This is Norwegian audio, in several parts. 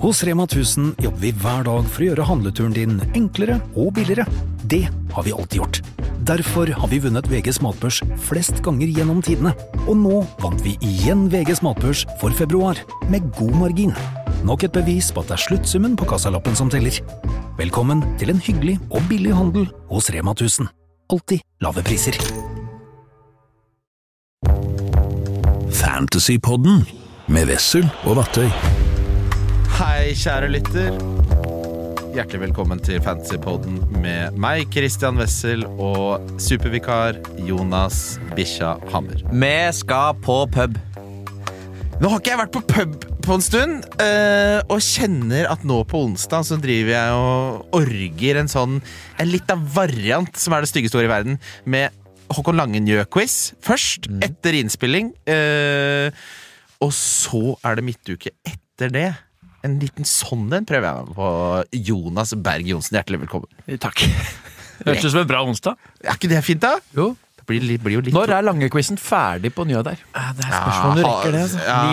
Hos Rema 1000 jobber vi hver dag for å gjøre handleturen din enklere og billigere. Det har vi alltid gjort. Derfor har vi vunnet VGs matbørs flest ganger gjennom tidene. Og nå vant vi igjen VGs matbørs for februar, med god margin. Nok et bevis på at det er sluttsummen på kassalappen som teller. Velkommen til en hyggelig og billig handel hos Rema 1000. Alltid lave priser. Fantasypodden med Wessel og Vattøy. Hei, kjære lytter. Hjertelig velkommen til Fantasypodden med meg, Christian Wessel, og supervikar Jonas Bisha Hammer. Vi skal på pub. Nå har ikke jeg vært på pub på en stund, og kjenner at nå på onsdag så driver jeg og orger en litt av variant, som er det styggeste ordet i verden, med Håkon Langenjø-quiz først, etter innspilling, og så er det midtuke etter det. En liten den prøver jeg på Jonas Berg Johnsen. Hjertelig velkommen. Takk. Hørtes som en bra onsdag. Er ikke det fint da? Jo. Det blir jo litt... Når er Lange-quizen ferdig på Njø der? Det er spørsmål om du rekker det.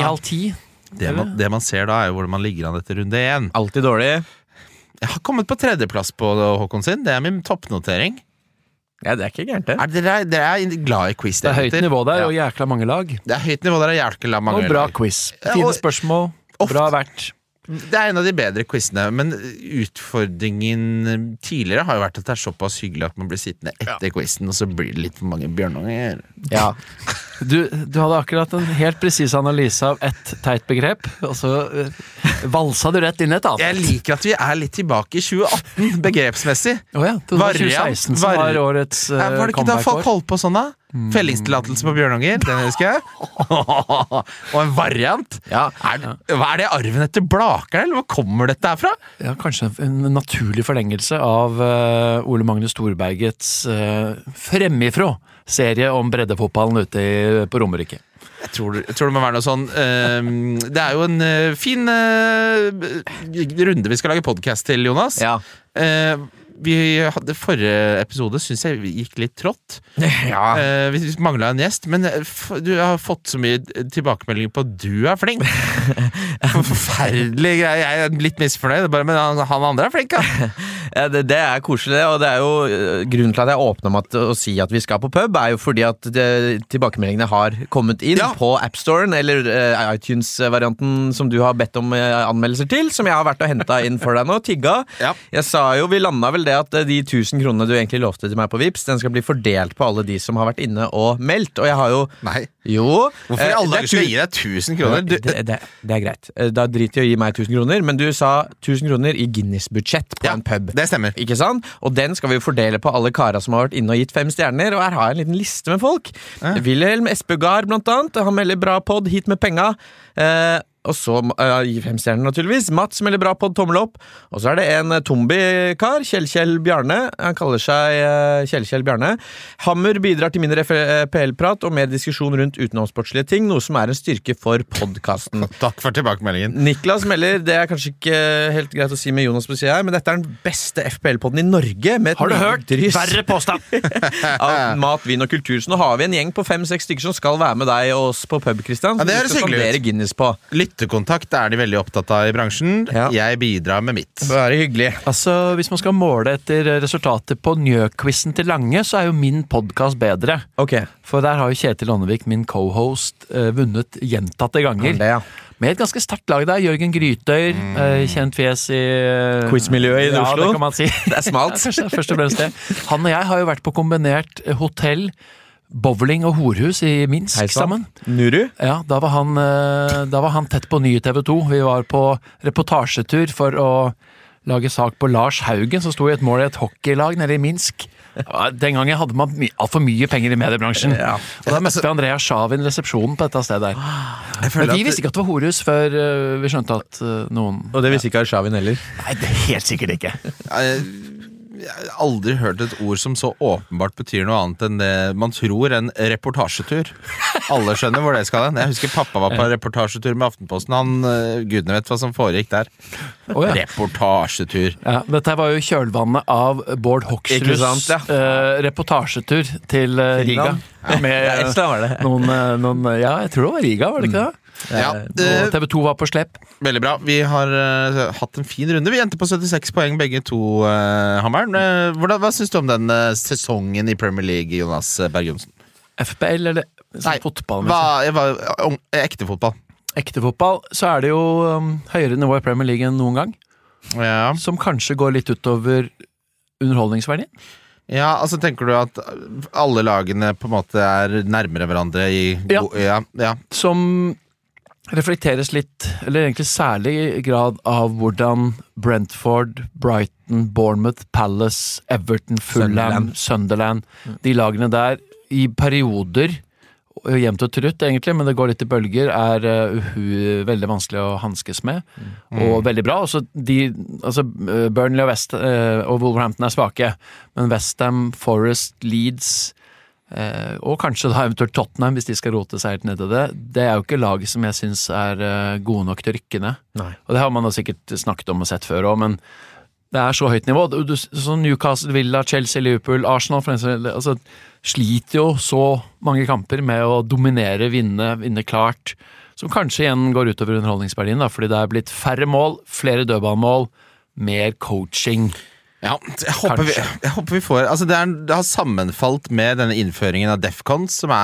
9:30. Det man ser da er jo hvordan man ligger an etter runde 1. Alltid dårlig. Jeg har kommet på 3. plass på Håkon sin. Det er min toppnotering. Ja, det er ikke gærent det. Dere er glad i quiz. Det er høyt nivå der, og jækla mange lag. Det er høyt nivå der, og jækla mange lag. Og bra quiz. Fine spørsmål. Bra vært. Det er en av de bedre quizene, men utfordringen tidligere har jo vært at det er såpass hyggelig at man blir sittende etter quizen, og så blir det litt for mange bjørnunger. Ja. Du hadde akkurat en helt presis analyse av ett teit begrep, og så valsa du rett inn et annet. Jeg liker at vi er litt tilbake i 2018, begrepsmessig. Det var 2016 som var årets comeback-år. Var det ikke da folk holdt på sånn da? Fellingstillatelse på bjørnunger, den husker jeg. Og en variant. Hva er det arven etter Blakeren, eller hva kommer dette herfra? Ja, kanskje en naturlig forlengelse av Ole Magnus Storbergets fremifrå serie om breddefotballen ute på Romerike. Jeg tror det må være noe sånn. Det er jo en fin runde vi skal lage podcast til, Jonas. Ja. Vi hadde forrige episode, synes jeg gikk litt trått. Vi manglet en gjest, men du har fått så mye tilbakemeldinger på at du er flink. Forferdelig greie. Jeg er litt misfornøyd, men han andre er flink, da. Ja, det er koselig, og det er jo grunnen til at jeg åpner med å si at vi skal på pub, er jo fordi at tilbakemeldingene har kommet inn på Appstoren, eller iTunes-varianten som du har bedt om anmeldelser til, som jeg har vært og hentet inn for deg nå, tigga. Jeg sa jo, vi landet vel det at de 1000 kronene du egentlig lovte til meg på Vips, den skal bli fordelt på alle de som har vært inne og meldt, og jeg har jo... Nei. Jo. Hvorfor i alle dager skal jeg gi deg 1000 kroner? Det er greit. Da driter jeg å gi meg 1000 kroner, men du sa 1000 kroner i Guinness-budsjett på en pub. Det stemmer. Ikke sant? Og den skal vi fordele på alle karer som har vært inne og gitt 5 stjerner, og her har jeg en liten liste med folk. Wilhelm Espegard blant annet, han melder bra podd, hit med penga. Og så gir 5 stjerner naturligvis. Mats melder bra podd, tommel opp. Og så er det en Tombi-kar, Kjell Bjarne. Han kaller seg Kjell Bjarne. Hammer bidrar til mindre FPL-prat og mer diskusjon rundt utenomsportslige ting, noe som er en styrke for podcasten. Takk for tilbakemeldingen. Niklas melder, det er kanskje ikke helt greit å si med Jonas på siden her, men dette er den beste FPL-podden i Norge. Med har du hørt? Verre påstand! Av mat, vin og kultur. Så nå har vi en gjeng på 5-6 stykker som skal være med deg og oss på pub, Christian. Ja, det høres hyggelig ut. Guinness på. Lyttekontakt er de veldig opptatt av i bransjen. Jeg bidrar med mitt. Bare hyggelig. Altså, hvis man skal måle etter resultatet på Njø-quizen til Lange, så er jo min podcast bedre. Ok. For der har jo Kjetil Ånnevik, min co-host, vunnet gjentatte ganger. Med et ganske sterkt lag der. Jørgen Grytøyer, kjent fjes i quizmiljøet i Oslo. Ja, det kan man si. Det er smalt. Kanskje først og fremst det. Han og jeg har jo vært på kombinert hotell, bowling og horhus i Minsk sammen. Nuru? Ja, da var han tett på nye TV 2. Vi var på reportasjetur for å lage sak på Lars Haugen, som stod i et mål i et hockeylag nede i Minsk. Den gangen hadde man alt for mye penger i mediebransjen. Og da møtte vi Andrea Shavin i resepsjonen på dette stedet der. Men vi visste ikke at det var horhus før vi skjønte at noen... Og det visste ikke Shavin heller? Nei, det er helt sikkert ikke. Jeg har aldri hørt et ord som så åpenbart betyr noe annet enn det man tror en reportasjetur. Alle skjønner hvor det skal hen. Jeg husker pappa var på reportasjetur med Aftenposten. Gudene vet hva som foregikk der. Reportasjetur. Ja, dette var jo kjølvannet av Bård Hoksruds reportasjetur til Riga. Med noen, jeg tror det var Riga, var det ikke det? Og TV 2 var på slepp. Veldig bra. Vi har hatt en fin runde. Vi endte på 76 poeng begge to, Hammeren. Hva synes du om den sesongen i Premier League, Jonas Berg-Johnsen? FPL eller fotball? Ekte fotball. Ekte fotball, så det jo høyere nivå i Premier League enn noen gang. Ja. Som kanskje går litt utover underholdningsverdien. Ja, altså tenker du at alle lagene på en måte nærmere hverandre i ja. Som reflekteres litt, eller egentlig særlig grad av hvordan Brentford, Brighton, Bournemouth, Palace, Everton, Fulham, Sunderland, de lagene der i perioder jevnt og trutt egentlig, men det går litt i bølger, veldig vanskelig å hanskes med, og veldig bra. Burnley og Wolverhampton svake, men West Ham, Forest, Leeds, og kanskje da eventuelt Tottenham, hvis de skal rote seg helt ned til det jo ikke laget som jeg synes gode nok til å rykke ned. Og det har man da sikkert snakket om og sett før også, men det så høyt nivå. Så Newcastle, Villa, Chelsea, Liverpool, Arsenal, for eksempel, sliter jo så mange kamper med å dominere, vinne klart, som kanskje igjen går utover underholdningsverdien, da, fordi det blitt færre mål, flere dødballmål, mer coaching. Ja, jeg håper vi får altså det har sammenfalt med denne innføringen av Defcons, som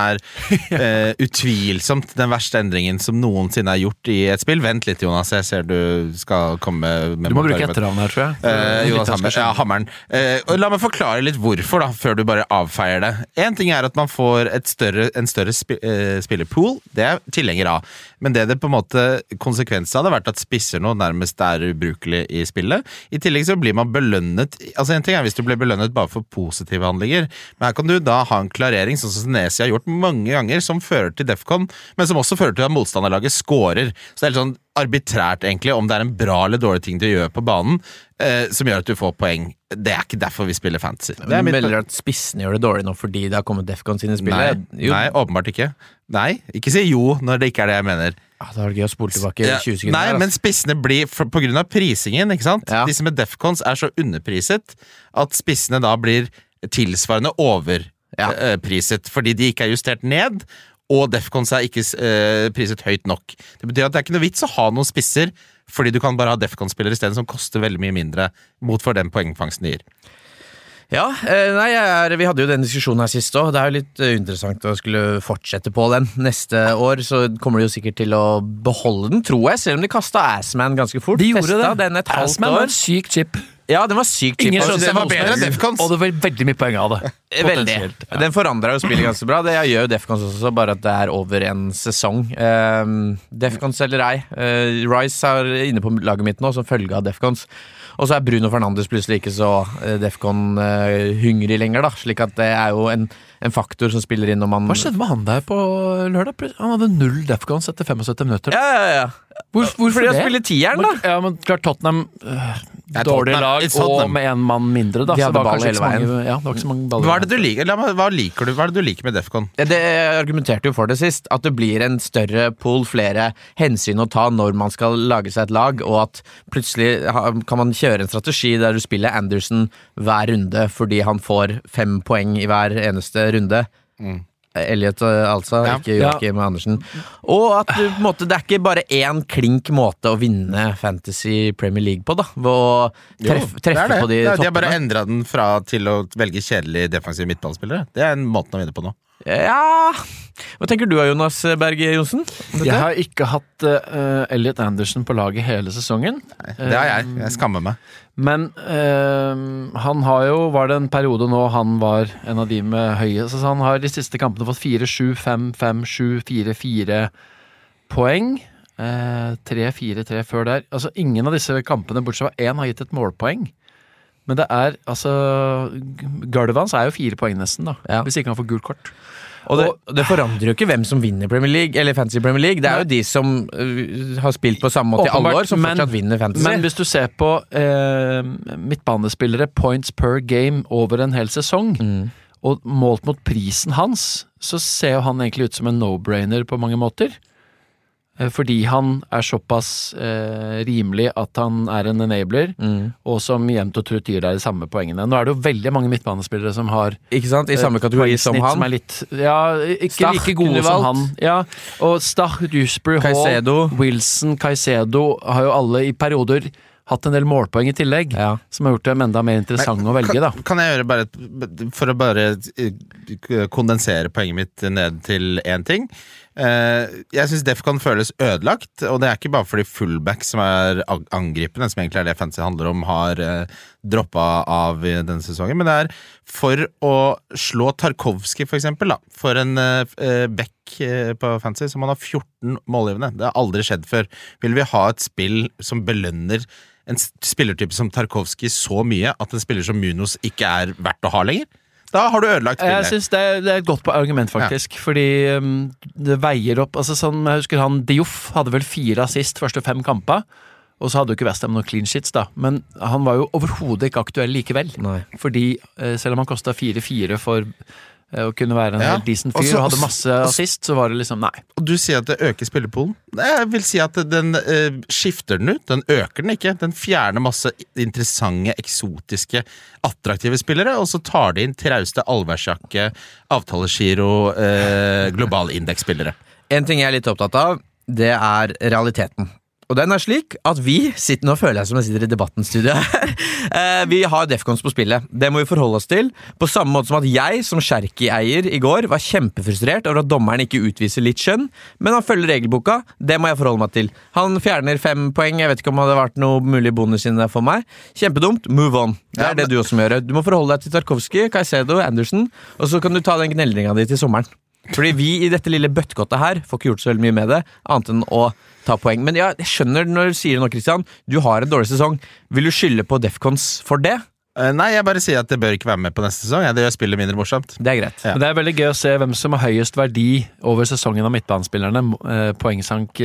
utvilsomt den verste endringen som noensinne gjort i et spill. Vent litt, Jonas, jeg ser du skal komme med. Du må bruke etternavn her, tror jeg. Jonas Hammeren. La meg forklare litt hvorfor da, før du bare avfeier det. En ting at man får en større spillerpool, det tilhenger av. Men det på en måte konsekvensen hadde vært at spisser nå nærmest ubrukelig i spillet. I tillegg så blir man belønnet. Altså en ting hvis du blir belønnet bare for positive handlinger, men her kan du da ha en klarering, sånn som Senesi har gjort mange ganger, som fører til Defcon, men som også fører til at motstanderlaget scorer. Så det litt sånn arbitrært egentlig, om det en bra eller dårlig ting til å gjøre på banen, som gjør at du får poeng. Det ikke derfor vi spiller fantasy. Det melder at spissene gjør det dårlig nå fordi det har kommet Defcons inn i spillet. Nei, åpenbart ikke. Nei, ikke si jo når det ikke det jeg mener. Da er det gøy å spole tilbake 20 sekunder. Nei, men spissene blir, på grunn av prisingen, ikke sant? Ja. Disse med Defcons så underpriset at spissene da blir tilsvarende overpriset, fordi de ikke justert ned, og Defcons ikke priset høyt nok. Det betyr at det ikke noe vits å ha noen spisser, fordi du kan bare ha Defcon-spillere i stedet som koster veldig mye mindre mot for den poengfangsten de gir. Ja, vi hadde jo den diskusjonen her sist også. Det jo litt interessant å skulle fortsette på den. Neste år så kommer de jo sikkert til å beholde den, tror jeg, selv om de kastet Assman ganske fort. De gjorde det. Den Assman var en syk chip. Ja, den var sykt chip. Den var bedre enn Defcons. Og det var veldig mye poeng av det. Veldig. Ja. Den forandret jo spillet ganske bra. Det gjør jo Defcons også, bare at det over en sesong. Defcons eller ei. Rice inne på laget mitt nå, som følge av Defcons. Og så Bruno Fernandes plutselig ikke så Defcon-hungrig lenger, da. Slik at det jo en faktor som spiller inn når man... Hva skjedde med han der på lørdag? Han hadde 0 Defcons etter 75 minutter. Ja. Hvorfor det? Fordi han spiller tieren, da. Ja, men klart Tottenham dårlig lag, og med en mann mindre, da. De hadde ball hele veien. Ja, det var ikke så mange baller. Hva det du liker? Hva det du liker med Defcon? Det argumenterte jo for det sist, at det blir en større pool, flere hensyn å ta når man skal lage seg et lag, og at plutselig kan man kjøre en strategi der du spiller Anderson hver runde, fordi han får 5 poeng i hver eneste runde. Elliot altså, ikke Joachim Andersen. Og at du, på en måte, det ikke bare én klink måte å vinne Fantasy Premier League på, da. Ved å treffe på de toppene. De har bare endret den fra til å velge kjedelig defensiv midtballspillere. Det en måten å vinne på nå. Ja. Hva tenker du av Jonas Berg-Johnsen? Jeg har ikke hatt Elliot Anderson på laget hele sesongen. Nei, det har jeg. Jeg skammer meg. Men han var det en periode nå han var en av de med høye, så han har de siste kampene fått 4, 7, 5, 5, 7, 4, 4 poeng. 3, 4, 3 før der. Altså ingen av disse kampene, bortsett fra 1, har gitt et målpoeng. Men det altså gulvet hans jo 4 poeng nesten da, hvis ikke han får gult kort. Og det forandrer jo ikke hvem som vinner Premier League, eller Fantasy Premier League. Det jo de som har spilt på samme måte i alle år, som fortsatt vinner Fantasy. Men hvis du ser på midtbanespillere, points per game over en hel sesong, og målt mot prisen hans, så ser jo han egentlig ut som en no-brainer på mange måter. fordi han såpass rimelig at han en enabler, og som jevnt og trutt gir deg de samme poengene. Nå det jo veldig mange midtbanespillere som har Ikke sant? I samme kategori som han. Som litt, ja, ikke Stach, like gode som han. Ja, og Stach, Dewsbury, Hall, Wilson, Caicedo har jo alle i perioder hatt en del målpoeng i tillegg, som har gjort dem enda mer interessant å velge, da. Kan jeg gjøre for å bare kondensere poenget mitt ned til en ting? Jeg synes Def kan føles ødelagt, og det ikke bare fordi fullback som angripende, som egentlig det fantasy handler om, har droppet av i denne sesongen, men det for å slå Tarkovsky for eksempel, da, for en back på fantasy som han har 14 målgivende. Det har aldri skjedd før. Vil vi ha et spill som belønner en spillertype som Tarkovsky så mye at en spiller som Munoz ikke verdt å ha lenger? Da har du ødelagt spillet. Jeg synes det et godt argument faktisk, fordi det veier opp, altså sånn, jeg husker han Diouf hadde vel 4 assist første 5 kamper, og så hadde jo ikke West Ham noen clean sheets da, men han var jo overhodet ikke aktuell likevel. Nei. Fordi selv om han kostet 4-4 for å kunne være en helt decent fyr og hadde masse assist, så var det liksom, nei. Og du sier at det øker spillepolen. Jeg vil si at den skifter den ut, den øker den ikke. Den fjerner masse interessante, eksotiske, attraktive spillere, og så tar de inn trauste allværsjakke, avtalegiro, globale indeksspillere. En ting jeg litt opptatt av, det realiteten. Og den slik at vi sitter, nå føler jeg som jeg sitter i debattenstudio her, vi har Defcons på spillet. Det må vi forholde oss til, på samme måte som at jeg som Cherky-eier i går var kjempefrustrert over at dommeren ikke utviser litt skjønn, men han følger regelboka, det må jeg forholde meg til. Han fjerner 5 poeng, jeg vet ikke om det hadde vært noe mulig bonus inne for meg. Kjempedumt, move on. Det det du også må gjøre. Du må forholde deg til Tarkovsky, Caicedo, Anderson, og så kan du ta den gnellringa di til sommeren. Fordi vi i dette lille bøttekottet her får ikke gjort så veldig mye med det, annet enn å ta poeng. Men ja, jeg skjønner når du sier det nå, Christian. Du har en dårlig sesong. Vil du skylde på Defcons for det? Nei, jeg bare sier at det bør ikke være med på neste sesong. Det gjør spillet mindre morsomt. Det greit. Ja. Det veldig gøy å se hvem som har høyest verdi over sesongen av midtbanespillerne. Poengsank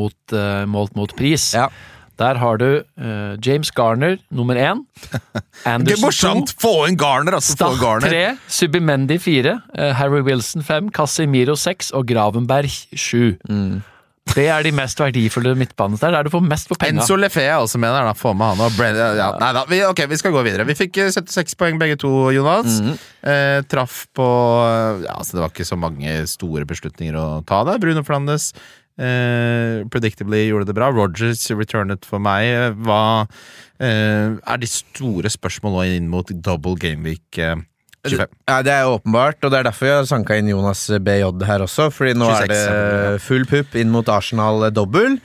målt mot pris. Ja. Der har du James Garner, nummer 1. Anderson 2. Få en Garner, altså. Stach 3. Subimendi 4. Harry Wilson 5. Casemiro 6. Og Gravenberg 7. Det de mest verdifulle midtbanene der du får mest for penger. Enzo Lefea også med der, da. Få med han og Neida, vi skal gå videre. Vi fikk 76 poeng begge to, Jonas. Traff på altså det var ikke så mange store beslutninger å ta det. Bruno Fernandes predictably gjorde det bra. Rodgers returnet for meg. Hva de store spørsmålene inn mot double game week 25? Ja, det åpenbart, og det derfor jeg har sanket inn Jonas BJ her også, fordi nå 26, det full pupp inn mot Arsenal dobbel.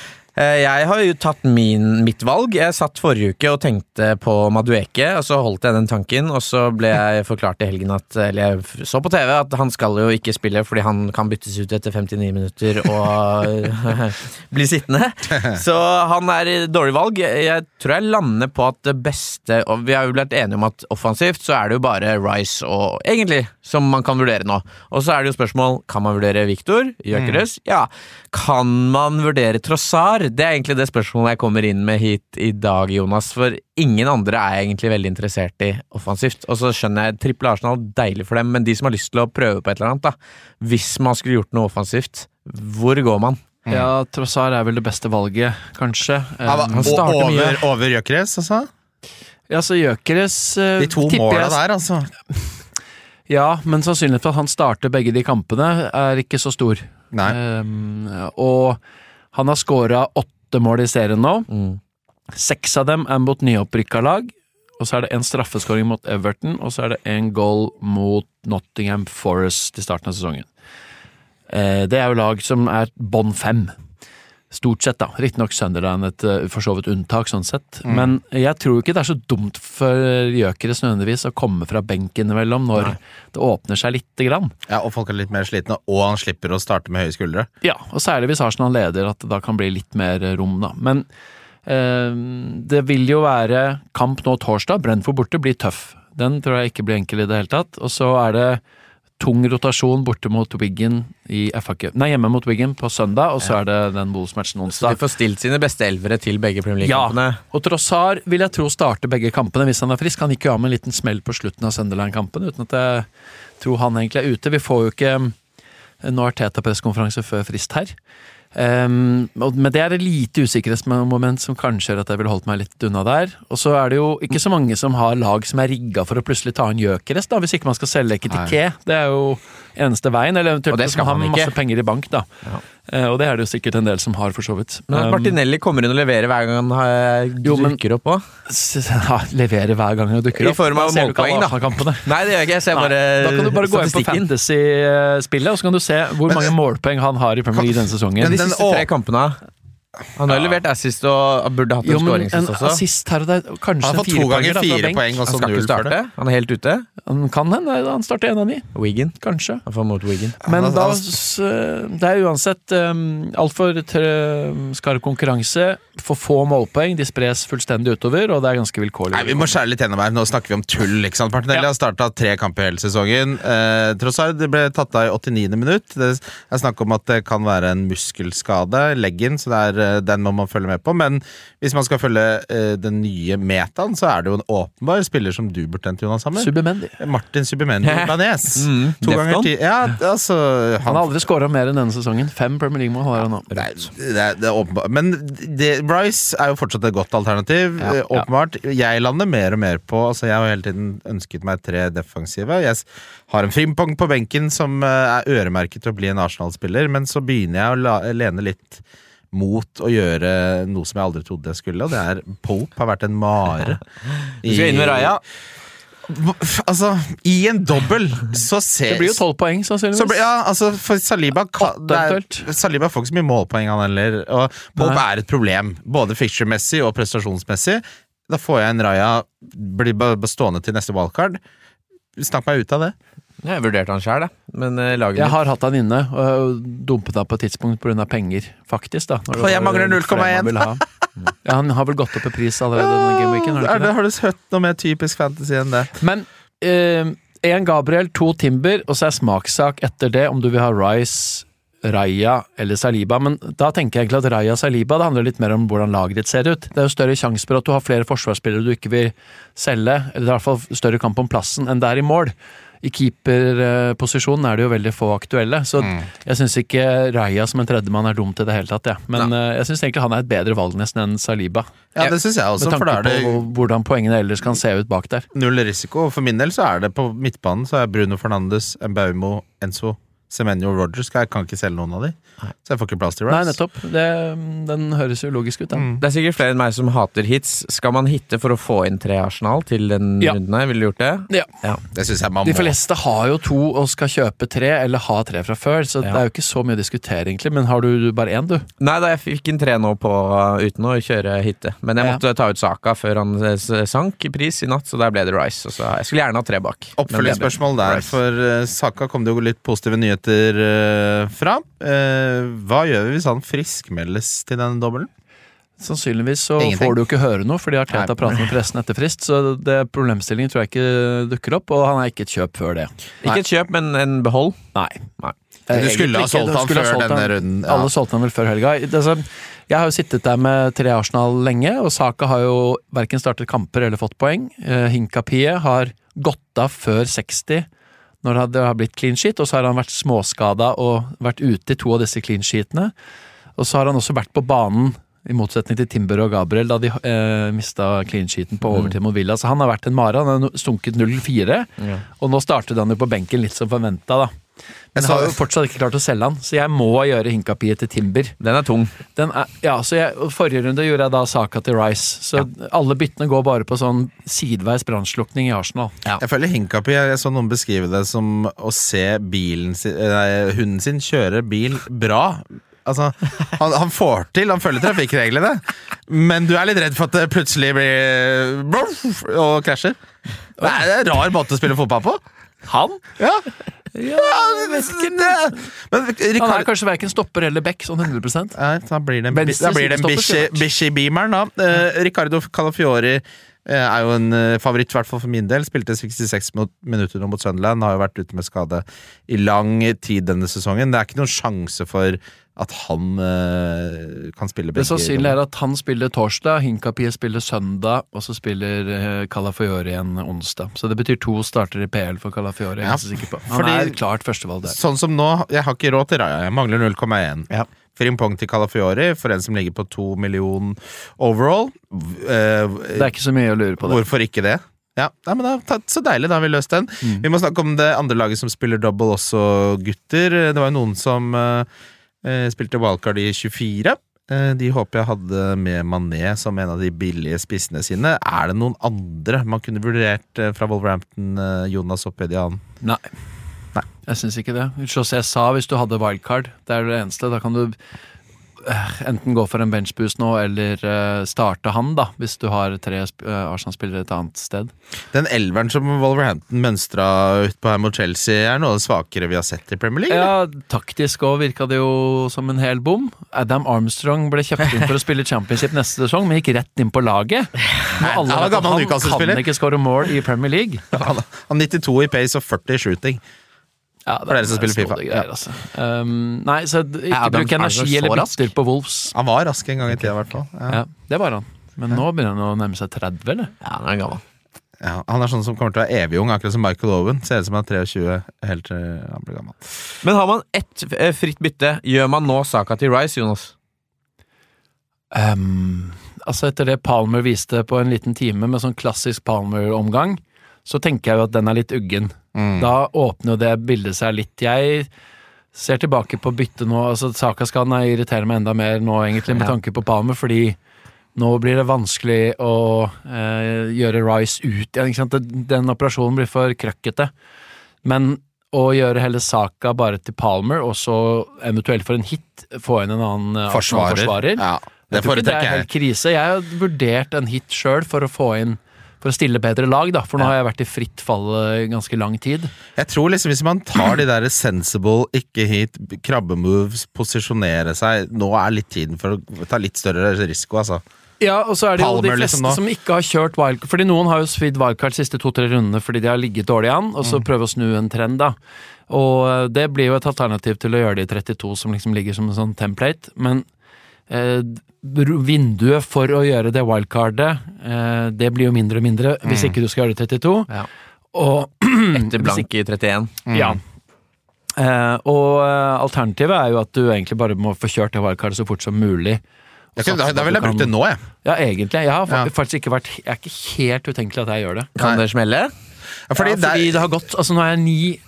Jeg har jo tatt mitt valg. Jeg satt forrige uke og tenkte på Madueke, og så holdt jeg den tanken, og så ble jeg forklart i helgen eller jeg så på TV at han skal jo ikke spille fordi han kan byttes ut etter 59 minutter og bli sittende. Så han i dårlig valg. Jeg tror jeg lander på at det beste, og vi har jo blitt enige om at offensivt så det jo bare Rice og egentlig som man kan vurdere nå. Og så det jo spørsmål, kan man vurdere Victor? Gyökeres? Ja. Kan man vurdere Trossard? Det egentlig det spørsmålet jeg kommer inn med hit i dag, Jonas, for ingen andre jeg egentlig veldig interessert i offensivt. Og så skjønner jeg trippel Arsenal, deilig for dem, men de som har lyst til å prøve på et eller annet da, hvis man skulle gjort noe offensivt, hvor går man? Ja, Trossard vel det beste valget, kanskje. Han starter mye. Over Gyökeres, altså? Ja, så Gyökeres de 2 målene der, altså. Ja, men sannsynligheten for at han starter begge de kampene ikke så stor. Nei. Og han har skåret 8 mål i serien nå. 6 av dem mot nyopprykka lag, og så det en straffeskåring mot Everton, og så det en goal mot Nottingham Forest i starten av sesongen. Det jo lag som bånd 5. Stort sett da. Riktig nok Sunderland et forsovet unntak sånn sett. Men jeg tror ikke det så dumt for Gyökeres nødvendigvis å komme fra benken mellom når det åpner seg litt grann. Ja, og folk litt mer slitne, og han slipper å starte med høye skuldre. Ja, og særlig hvis Arsenal leder at det da kan bli litt mer rom da. Men det vil jo være kamp nå torsdag. Brentford borte blir tøff. Den tror jeg ikke blir enkel i det hele tatt. Og så det tung rotasjon borte mot Wigan i FA Cup. Nei, hjemme mot Wigan på søndag, og så det den Wolves-matchen onsdag. Så de får stilt sine beste elvere til begge Premier League-kampene. Ja, og Trossard vil jeg tro starter begge kampene hvis han frisk. Han gikk jo av med en liten smell på slutten av Sunderland-kampen, uten at jeg tror han egentlig ute. Vi får jo ikke en Arteta-presskonferanse før frist her. Men det et lite usikkerhetsmoment som kanskje gjør at jeg ville holdt meg litt unna der. Og så det jo ikke så mange som har lag som rigget for å plutselig ta en Gyökeres, da, hvis ikke man skal selge Ekitike. Det jo eneste veien, eller eventuelt som har masse penger i bank, da. Ja. Og det det jo sikkert en del som har, for så vidt. Men Martinelli kommer inn og leverer hver gang han dukker opp også? Ja, leverer hver gang han dukker opp. I form av målpoeng, da. Nei, det gjør ikke, jeg ser bare da kan du bare gå inn på Fantasy-spillet, og så kan du se hvor mange målpoeng han har i Premier League denne sesongen. Men de siste 3 kampene han har levert assist og burde hatt en scoringssist også. Assist her og der, kanskje han har fått 2 ganger 4 poeng og så 0 for det. Han helt ute. Han kan hende, han starter 1 av 9. Wigan. Kanskje. Han får mot Wigan. Men da, det uansett alt for skarp konkurranse, for få målpoeng, de spres fullstendig utover, og det ganske vilkårlig. Nei, vi må skjære litt gjennom her. Nå snakker vi om tull, ikke sant? Martinelli har startet 3 kamper hele sesongen. Trossard ble tatt av i 89. minutt. Det snakk om at det kan være en muskelskade, leggen, så den må man følge med på, men hvis man skal følge den nye metaen, så det jo en åpenbar spiller som du burde hente, Jonas Hammer. Subimendi. Martin Subimendi Banes. 2 ganger 10. Ja, altså, han har aldri skåret mer enn denne sesongen. 5 Premier League-mål har han nå. Det åpenbart. Men Rice jo fortsatt et godt alternativ. Åpenbart. Jeg lander mer og mer på, altså jeg har hele tiden ønsket meg 3 defensive. Jeg har en Frimpong på benken som øremerket til å bli en Arsenal-spiller, men så begynner jeg å lene litt mot å gjøre noe som jeg aldri trodde jeg skulle, og det Pope har vært en mare. Du skal inn med Raja. Altså, i en dobbel så ses... Det blir jo 12 poeng, sannsynligvis. Ja, altså, for Saliba Saliba får ikke så mye målpoeng han heller, og Pope et problem, både fixture-messig og prestasjonsmessig. Da får jeg en Raja, blir bestående til neste wildcard. Snakk meg ut av det. Jeg vurderte han selv, men laget jeg har hatt han inne og dumpet han på et tidspunkt på grunn av penger, faktisk da. Og jeg mangler 0,1. Ja, han har vel gått opp i pris allerede denne gameweeken, har det? Har du hørt noe mer typisk fantasy enn det? Men 1 Gabriel, 2 Timber, og så smakssak etter det om du vil ha Rice, Raja eller Saliba, men da tenker jeg egentlig at Raja og Saliba, det handler litt mer om hvordan laget ditt ser ut. Det jo større sjanse for at du har flere forsvarsspillere du ikke vil selge, eller det i hvert fall større kamp om plassen enn der i mål. I keeperposisjonen det jo veldig få aktuelle, så jeg synes ikke Raja som en tredjemann dumt i det hele tatt, ja. Men jeg synes egentlig han et bedre valg nesten enn Saliba. Ja, det synes jeg også, med tanke på hvordan poengene ellers kan se ut bak der. Null risiko, for min del så det på midtbanen, så Bruno Fernandes, Mbeumo, Enzo, Semenyo og Rodgers, jeg kan ikke selge noen av de, så jeg får ikke plass til Rice. Nei, nettopp. Den høres jo logisk ut, da. Det sikkert flere enn meg som hater hits. Skal man hitte for å få inn 3 Arsenal til den runden her? Vil du gjort det? Ja. Det synes jeg man må. De fleste har jo 2 og skal kjøpe 3, eller ha 3 fra før, så det jo ikke så mye å diskutere egentlig, men har du bare 1, du? Nei, da jeg fikk en 3 nå på uten å kjøre hitte, men jeg måtte ta ut Saka før han sank i pris i natt, så der ble det Rice, så jeg skulle gjerne ha 3 bak. Oppfølgingsspørsmål der, for Saka kom det jo litt positive nyheter fra. Hva gjør vi hvis han friskmeldes til denne dobbelen? Sannsynligvis så får du ikke høre noe, for de har klart å prate med pressen etter frist, så problemstillingen tror jeg ikke dukker opp, og han ikke et kjøp før det. Ikke et kjøp, men en behold? Nei. Du skulle ha solgt han før denne runden. Ja. Alle solgte han vel før helga. Jeg har jo sittet der med 3 Arsenal lenge, og Saka har jo hverken startet kamper eller fått poeng. Hinkapie har gått av før 60 når det har blitt clean sheet, og så har han vært småskadet og vært ute i 2 av disse clean sheetene. Og så har han også vært på banen, i motsetning til Timber og Gabriel, da de mistet clean sheeten på overtid mot Villa. Så han har vært en mare, han har stunket 0-4, og nå startet han jo på benken litt som forventet da. Men jeg har jo fortsatt ikke klart å selge han, så jeg må gjøre Hinkapiet til Timber. Den tung. Så forrige runde gjorde jeg da Saka til Rice, så alle byttene går bare på sånn sideveis brannslukning i Arsenal. Ja. Jeg føler Hinkapiet, jeg så noen beskrive det som å se hunden sin kjøre bil bra. Altså, han får til, han følger trafikkreglene, men du litt redd for at det plutselig blir og krasjer. Det en rar måte å spille fotball på. Han? Ja. Jeg vet ikke. Men han kanskje hverken stopper eller back, sånn 100%. Nei, da blir det en Bishi-beameren da. Ricardo Calafiori jo en favoritt, I hvert fall for min del. Spilte 66 minutter nå mot Sunderland, har jo vært ute med skade I lang tid denne sesongen. Det ikke noen sjanse for at han kan spille begge. Det sannsynlig at han spiller torsdag, Hinkapie spiller søndag, og så spiller Calafiori igjen onsdag. Så det betyr 2 starter I PL for Calafiori, jeg ganske sikker på. Han klart førstevalg der. Sånn som nå, jeg har ikke råd til Raja, jeg mangler 0,1. Ja. Frimpong til Calafiori for en som ligger på 2 millioner overall. Det ikke så mye å lure på det. Hvorfor ikke det? Ja, nei, men så deilig, da har vi løst den. Vi må snakke om det andre laget som spiller double også, gutter. Det var jo noen som spilte wildcard i 24. De håper jeg hadde med Mané som en av de billige spissene sine. Det noen andre man kunne vurdert fra Wolverhampton, Jonas og Pedian? Nei, jeg synes ikke det. José sa hvis du hadde wildcard, det det eneste. Da kan du enten gå for en benchboost nå, eller starte han da, hvis du har 3 Arsenal-spillere et annet sted. Den elveren som Wolverhampton mønstret ut på her mot Chelsea noe svakere vi har sett i Premier League? Ja, taktisk også virket det jo som en hel bom. Adam Armstrong ble kjøpt inn for å spille Championship neste sesong, men gikk rett inn på laget. Alle han kan ikke skåre mål i Premier League. Han 92 i pace og 40 i shooting. Ja, for dere som spiller FIFA. Greier, altså. Nei, så ikke bruk energi eller bytter på Wolves. Han var rask en gang i tida i hvert fall. Ja, det var han. Men nå begynner han å nærme seg 30, eller? Ja, han gammel. Ja, han sånn som kommer til å være evig ung, akkurat som Michael Owen. Ser ut som han 23, helt til han blir gammel. Men har man ett fritt bytte, gjør man nå Saka til Rice, Jonas? Altså etter det Palmer viste på en liten time med sånn klassisk Palmer-omgang, så tenker jeg jo at den litt uggen. Da åpner jo det bildet seg litt. Jeg ser tilbake på bytte nå, altså Saka-skaden irriterer meg enda mer nå egentlig med tanke på Palmer, fordi nå blir det vanskelig å gjøre Rice ut igjen, ikke sant? Den operasjonen blir for krøkkete. Men å gjøre hele Saka bare til Palmer, og så eventuelt for en hit, få inn en annen forsvarer. Ja, jeg tror ikke det helt krise. Jeg har vurdert en hit selv for å få inn for å stille bedre lag da, for nå har jeg vært i fritt fall ganske lang tid. Jeg tror liksom hvis man tar de der sensible, ikke hit, krabbemoves, posisjonere seg, nå litt tiden for å ta litt større risiko, altså. Ja, og så det jo Palmer, de fleste liksom som ikke har kjørt wildcard, fordi noen har jo svidd wildcard siste 2-3 rundene fordi de har ligget dårlig an, og så prøver å snu en trend da. Og det blir jo et alternativ til å gjøre det i 32 som liksom ligger som en sånn template, men vinduet for å gjøre det wildcardet det blir jo mindre og mindre hvis ikke du skal gjøre det 32 og etter blank i 31 ja og alternativet jo at du egentlig bare må få kjørt det wildcardet så fort som mulig. Da vil jeg bruke det nå, jeg. Ja, egentlig. Jeg har faktisk ikke vært jeg ikke helt utenkelig at jeg gjør det. Kan det smelle? Ja, fordi det har gått, altså nå jeg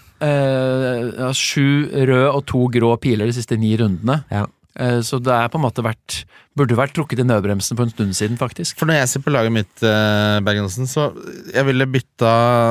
7 røde og 2 grå piler de siste 9 rundene. Ja. Så det på en måte burde vært trukket i nødbremsen for en stund siden, faktisk. For når jeg ser på laget mitt, Bergensen, så jeg ville bytta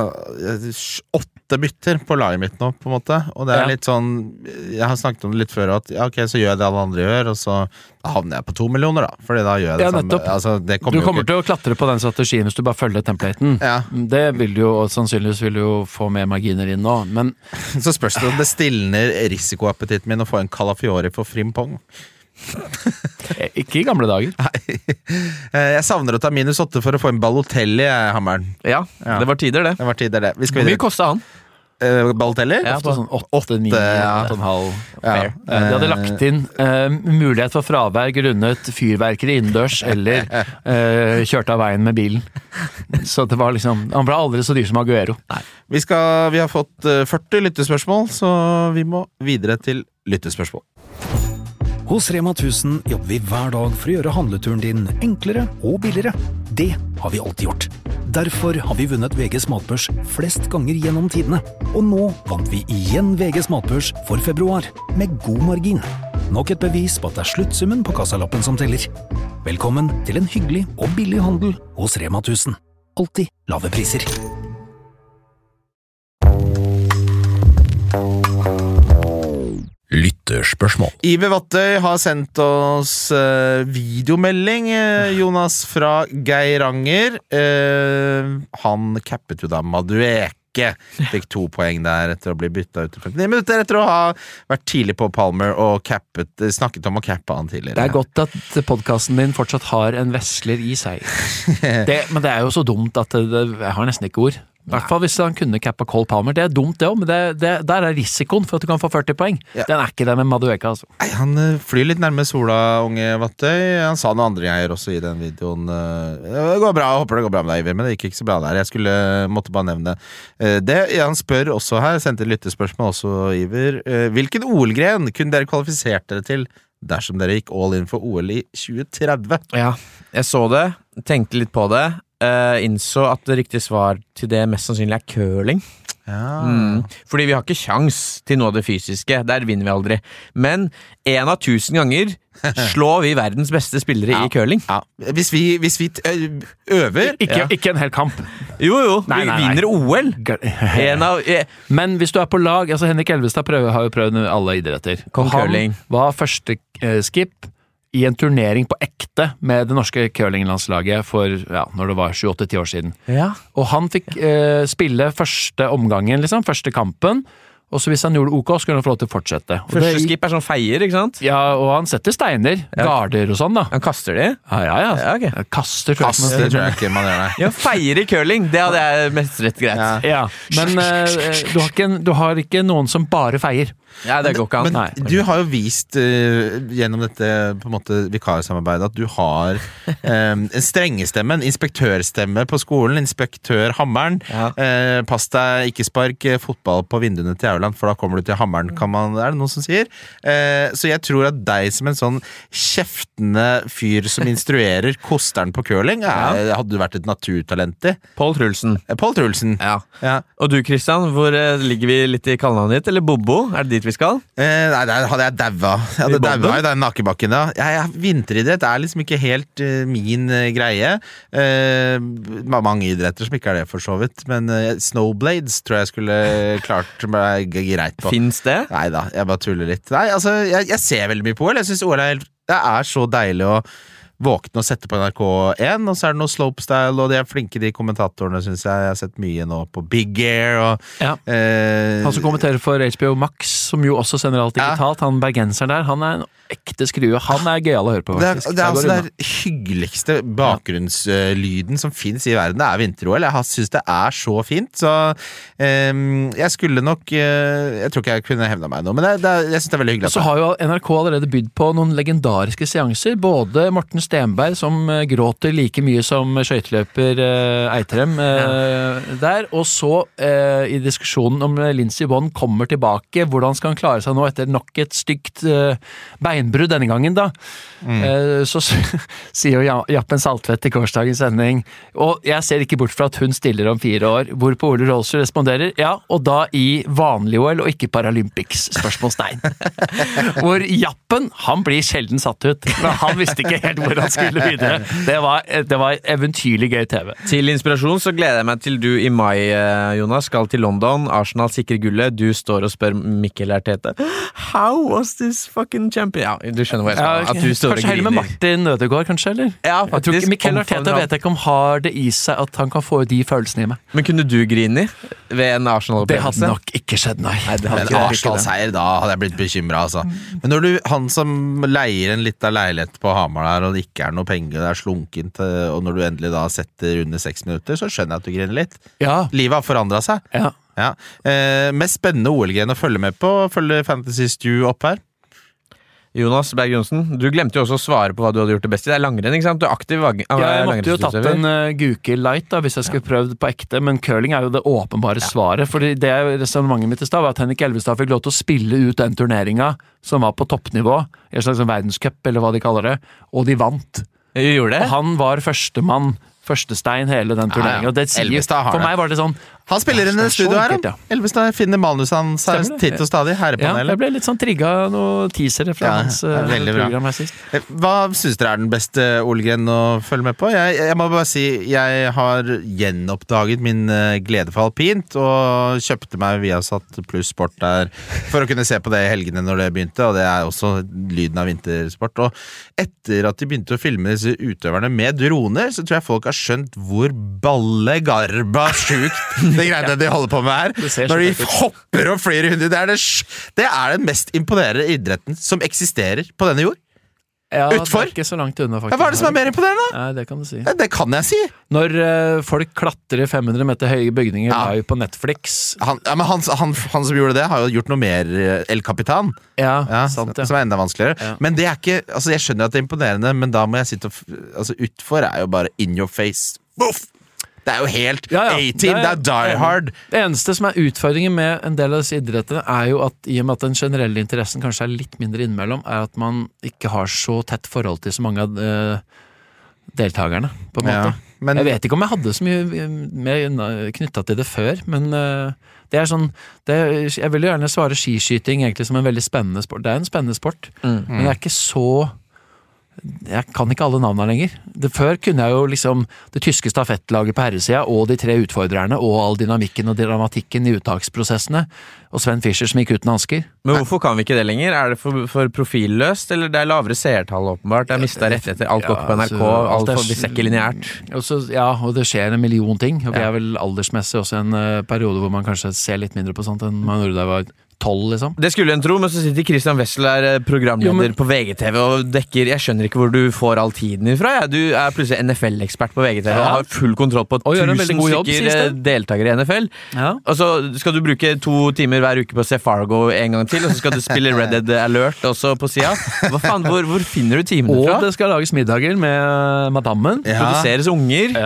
8 bytter på laget mitt nå, på en måte. Og det litt sånn, jeg har snakket om det litt før, at ja, ok, så gjør jeg det alle andre gjør, og så havner jeg på 2 millioner da, fordi da gjør jeg det samme. Altså, det du kommer til å klatre på den strategien hvis du bare følger templaten. Ja. Det vil jo, og sannsynligvis vil du jo få mer marginer inn nå, men... Så spørs det om det stilner risikoappetitten min å få en Calafiori for Frimpong. Ikke i gamle dager. Nei. Jeg savner å ta -8 for å få en Balotelli, hammeren. Ja, det var tider det. Det var tider det. Hvor mye kostet han? Balotelli? Ja, på sånn 8-9,5 fair. De hadde lagt inn mulighet for fravær grunnet fyrverkeri innendørs eller kjørt av veien med bilen. Så det var liksom, han ble aldri så dyr som Aguero. Nei. Vi har fått 40 lyttespørsmål, så vi må videre til lyttespørsmål. Hos Rema 1000 jobber vi hver dag for å gjøre handleturen din enklere og billigere. Det har vi alltid gjort. Derfor har vi vunnet VGs matbørs flest ganger gjennom tidene. Og nå vant vi igjen VGs matbørs for februar, med god margin. Nok et bevis på at det sluttsummen på kassalappen som teller. Velkommen til en hyggelig og billig handel hos Rema 1000. Alltid lave priser. Lytterspørsmål. Iver Vattøy har sendt oss videomelding, Jonas, fra Geiranger. Han cappet jo da Madueke. Fikk 2 poeng der etter å bli byttet ut 59 minutter etter å ha vært tidlig på Palmer og snakket om å cappe han tidligere. Det godt at podcasten din fortsatt har en Wessler i seg. Men det jo så dumt at jeg har nesten ikke ord. I hvert fall hvis han kunne cappa Cole Palmer. Det dumt det også, men der risikoen for at du kan få 40 poeng. Ja. Den ikke det med Madueke, altså. Nei, han flyr litt nærme sola, unge Vattøy. Han sa noen andre greier også i den videoen. Det går bra, jeg håper det går bra med deg, Iver, men det gikk ikke så bra der. Jeg måtte bare nevne det. Han spør også her, sendte lyttespørsmål også, Iver. Hvilken OL-gren kunne dere kvalifisert dere til dersom dere gikk all in for OL i 2030. Ja, jeg så det, tenkte litt på det, innså at det riktige svar til det mest sannsynlig curling. Fordi vi har ikke sjans til noe av det fysiske, der vinner vi aldri. Men 1 av 1000 ganger slår vi verdens beste spillere i curling. Hvis vi øver Ikke en hel kamp. Jo, Nei. vi vinner OL. Men hvis du på lag, altså Henrik Elvestad har jo prøvd alle idretter. Kong Han curling. var første skip i en turnering på ekte med det norske curlinglandslaget for, når det var 7-8-10 år siden. Ja. Og han fikk spille første omgangen, liksom, første kampen, og så hvis han gjorde det ok, skulle han få lov til å fortsette. Og Første skip sånn feier, ikke sant? Ja, og han setter steiner, garder og sånn da. Han kaster de? Ja. Okay. Kaster, tror jeg ikke man gjør det. Ja, feier i curling, det hadde jeg mest rett greit. Ja, men du har ikke noen som bare feier. Ja, det går ikke an. Men du har jo vist gjennom dette på en måte vikarsamarbeidet at du har en strengesstemme, en inspektørstemme på skolen, inspektør Hammeren. Pass deg, ikke spark fotball på vinduene til Auland, for da kommer du til Hammeren, er det noen som sier? Så jeg tror at deg som en sånn kjeftende fyr som instruerer kosteren på curling, hadde du vært et naturtalent i. Paul Trulsen. Ja. Og du, Kristian, hvor ligger vi litt i kallenavnet ditt, eller Bobo? Er det dit vi skal? Nei, der hadde jeg daua. Jeg hadde daua i den nakebakken da. Vinteridrett liksom ikke helt min greie. Mange idretter som ikke det for så vidt, men snowblades tror jeg skulle klart meg greit på. Finns det? Neida, jeg bare tuller litt. Nei, altså, jeg ser veldig mye på OL. Jeg synes OL det så deilig å våkne og sette på NRK1, og så det noe slopestyle, og de flinke de kommentatorene, synes jeg har sett mye nå på Big Air, og han som kommenterer for HBO Max, som jo også sender alt digitalt, han bergenseren der, han en ekte skrue, han gøyal å høre på faktisk. Det altså den hyggeligste bakgrunnslyden som finnes i verden, det vinter-OL. Jeg synes det så fint, så jeg skulle nok jeg tror ikke jeg kunne hevne meg noe, men jeg synes det veldig hyggelig. Så har jo NRK allerede bydd på noen legendariske seanser, både Morten Stenberg som gråter like mye som skøyteløper Eitrem der, og så i diskusjonen om Lindsey Vonn kommer tilbake, hvordan skal han klare seg nå etter nok et stygt beinbrudd denne gangen da. Så sier jo Jappen Saltvedt i gårsdagens sending, og jeg ser ikke bort fra at hun stiller om 4 år, hvorpå Ole Rolfsrud responderer, og da i vanlig OL og ikke Paralympics, spørsmålstegn. Hvor Jappen, han blir sjelden satt ut, men han visste ikke helt hvor han skulle videre. Det var eventyrlig gøy TV. Til inspirasjon så gleder jeg meg til du i mai, Jonas, skal til London, Arsenal sikrer gullet, du står og spør Mikkel Arteta, how was this fucking champion? Ja, du skjønner hvor jeg skal. At du står kanskje heller med Martin Ødegaard, kanskje, eller? Ja, faktisk. Jeg tror ikke Mikkel Arteta vet ikke om har det i seg at han kan få de følelsene i meg. Men kunne du grine ved en Arsenal-opplevelse? Det hadde nok ikke skjedd, nei. Men Arsenal-seier, da hadde jeg blitt bekymret, altså. Men når han som leier en liten leilighet på Hamar der, og det ikke noe penger, det slunkent, og når du endelig da setter under 6 minutter, så skjønner jeg at du griner litt. Ja. Livet har forandret seg. Ja. Mest spennende OL-gren å følge med på, følger Fantasy Stew opp her. Jonas Berg-Johnsen, du glemte jo også å svare på hva du hadde gjort det best i. Det langrenn, ikke sant? Du aktiv jeg måtte jo tatt en Guke Light da, hvis jeg skulle prøvd på ekte, men curling jo det åpenbare svaret, fordi det resonemanget mitt i stad var at Henrik Elvestad fikk lov til å spille ut den turneringen som var på toppnivå, i en slags verdenscup, eller hva de kaller det, og de vant. Gjorde det? Og han var førstestein hele den turneringen, og det sier, for meg var det sånn han spiller inn i studio her, Elvestad finner manus hans titt og stadig, herrepanelet. Jeg ble litt sånn trigget noen teasere fra hans program her sist. Hva synes dere den beste OL-gren å følge med på? Jeg må bare si, jeg har gjenoppdaget min glede for alpint, og kjøpte meg Viasat Pluss Sport der, for å kunne se på det i helgene når det begynte, og det også lyden av vintersport. Og etter at de begynte å filme disse utøverne med droner, så tror jeg folk har skjønt hvor ballegarba sjukt det greiene de holder på med her. Når de hopper og flyr i hunder, det den mest imponerende idretten som eksisterer på denne jord. Ja, utfor. Det ikke så langt unna, faktisk. Hva det som mer imponerende? Nei, det kan du si. Det kan jeg si. Når folk klatrer 500 meter høye bygninger live på Netflix. Men han som gjorde det, har jo gjort noe mer El Capitan. Sant, som enda vanskeligere. Ja. Men det ikke, altså jeg skjønner at det imponerende, men da må jeg sitte og, altså utfor jo bare in your face. Boff! Det er jo helt Ja. A-Team, det er Die Hard. Det eneste som er utfordringen med en del av disse idrettene, er jo at i og med at den generelle interessen kanskje er litt mindre innimellom, er at man ikke har så tett forhold til så mange av deltakerne, på en måte. Men Jeg vet ikke om jeg hadde så mye mer knyttet til det før, men det er sånn, jeg vil jo gjerne svare skiskyting egentlig som en veldig spennende sport. Det er en spennende sport, men det er ikke så... Jeg kan ikke alle navnene lenger. Før kunne jeg jo liksom det tyske stafettlaget på herresida og de 3 utfordrerne og all dynamikken og dramatikken i uttaksprosessene og Sven Fischer som gikk uten hansker. Men hvorfor kan vi ikke det lenger? Er det for profilløst, eller det er lavere seertall åpenbart? Det er mistet rettigheter, alt går ikke på NRK, alt blir ikke lineært. Og det skjer en million ting, og vi er vel aldersmessig også en periode hvor man kanskje ser litt mindre på sånt enn man gjorde da jeg var 12, liksom. Det skulle en tro, men så sitter Christian Wessel er programleder på VGTV og dekker. Jeg skjønner ikke hvor du får all tiden ifra. Ja. Du er plutselig NFL-ekspert på VGTV og har full kontroll på 1000 stykker deltakere i NFL. Ja. Og så skal du bruke 2 timer hver uke på å se Fargo en gang til, og så skal du spille Red Dead Alert også på siden. Hva faen, hvor finner du timene fra? Og det skal lages middager med madammen. Produseres unger.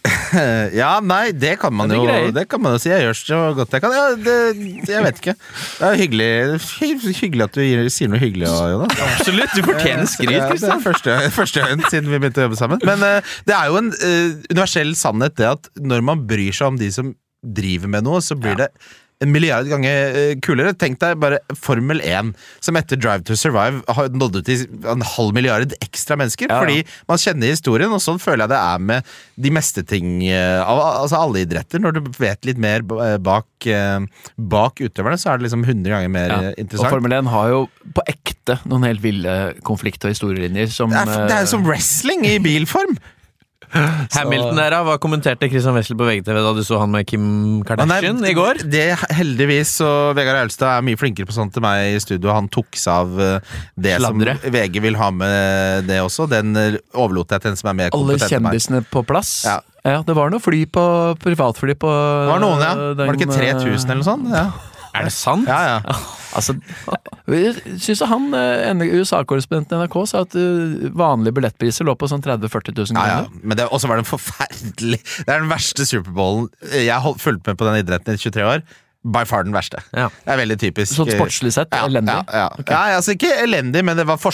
Ja, nei, det kan man jo si. Jeg gjør så godt jeg kan. Jeg vet ikke. Det er hyggelig at du sier noe hyggelig, Jonas. Absolutt, du fortjener skryt, Kristian. Det er første gangen siden vi begynte å jobbe sammen. Men det er jo en universell sannhet det at når man bryr seg om de som driver med noe, så blir det en milliard ganger kulere. Tenk deg bare Formel 1, som etter Drive to Survive har nådd ut til 500 milliard ekstra mennesker, fordi man kjenner historien, og sånn føler jeg det er med de meste ting, altså alle idretter. Når du vet litt mer bak utøverne, så er det liksom 100 ganger mer interessant. Og Formel 1 har jo på ekte noen helt ville konflikt- og historielinjer som... Det er som wrestling i bilform. Hamilton der, hva kommenterte Christian Wessel på VGTV da du så han med Kim Kardashian i går? Det heldigvis, og Vegard Aulstad er mye flinkere på sånt til meg i studio. Han tok seg av det Sladre. Som VG vil ha med det også. Den overlot jeg til en som er mer kompetent til meg. Alle kjendisene på plass? Ja, det var noe privatfly på... Det var noen, Var det ikke 3000 eller noe sånt? Ja. Er det sant? Ja. Altså, jeg synes han, USA-korrespondenten i NRK, sa at vanlige billettpriser lå på sånn 30-40 000 kroner. Ja, men det også var den forferdelig. Det er den verste Superbowlen. Jeg har fulgt med på den idretten i 23 år. By far den verste. Det er veldig typisk. Sånn sportslig sett, elendig? Ja, altså ikke elendig, men det var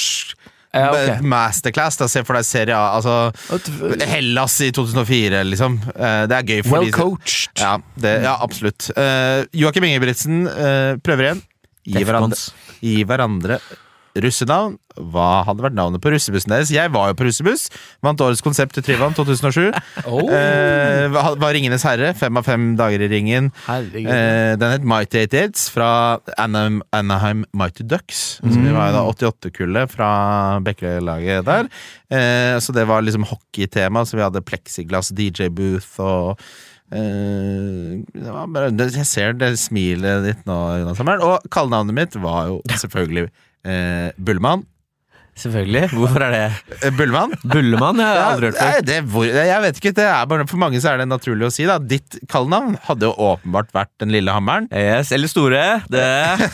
masterclass, da, se for deg serie A, altså Hellas i 2004, liksom. Det er gøy for well coached. Ja, absolutt. Joakim Ingebrigtsen prøver igjen. Gi hverandre russenavn. Hva hadde vært navnet på russebussen deres? Jeg var jo på russebuss. Vant årets konsept i Tryvann 2007. Var Ringenes Herre. 5 av 5 dager i ringen. Den het Mighty 88 fra Anaheim Mighty Ducks. Så vi var jo da 88-kullet fra Bekkelaget der. Så det var liksom hockeytema, så vi hadde plexiglass, DJ-booth og det var bare, jeg ser det smilet ditt nå, Jonas Hammeren. Og kallenavnet mitt var jo selvfølgelig Bullemann. Selvfølgelig, hvorfor er det? Bullemann? Bullemann, jeg har aldri hørt før. Jeg vet ikke, det er bare for mange så er det naturlig å si da. Ditt kallenavn hadde jo åpenbart vært Den lille hammeren. Yes, eller store. Det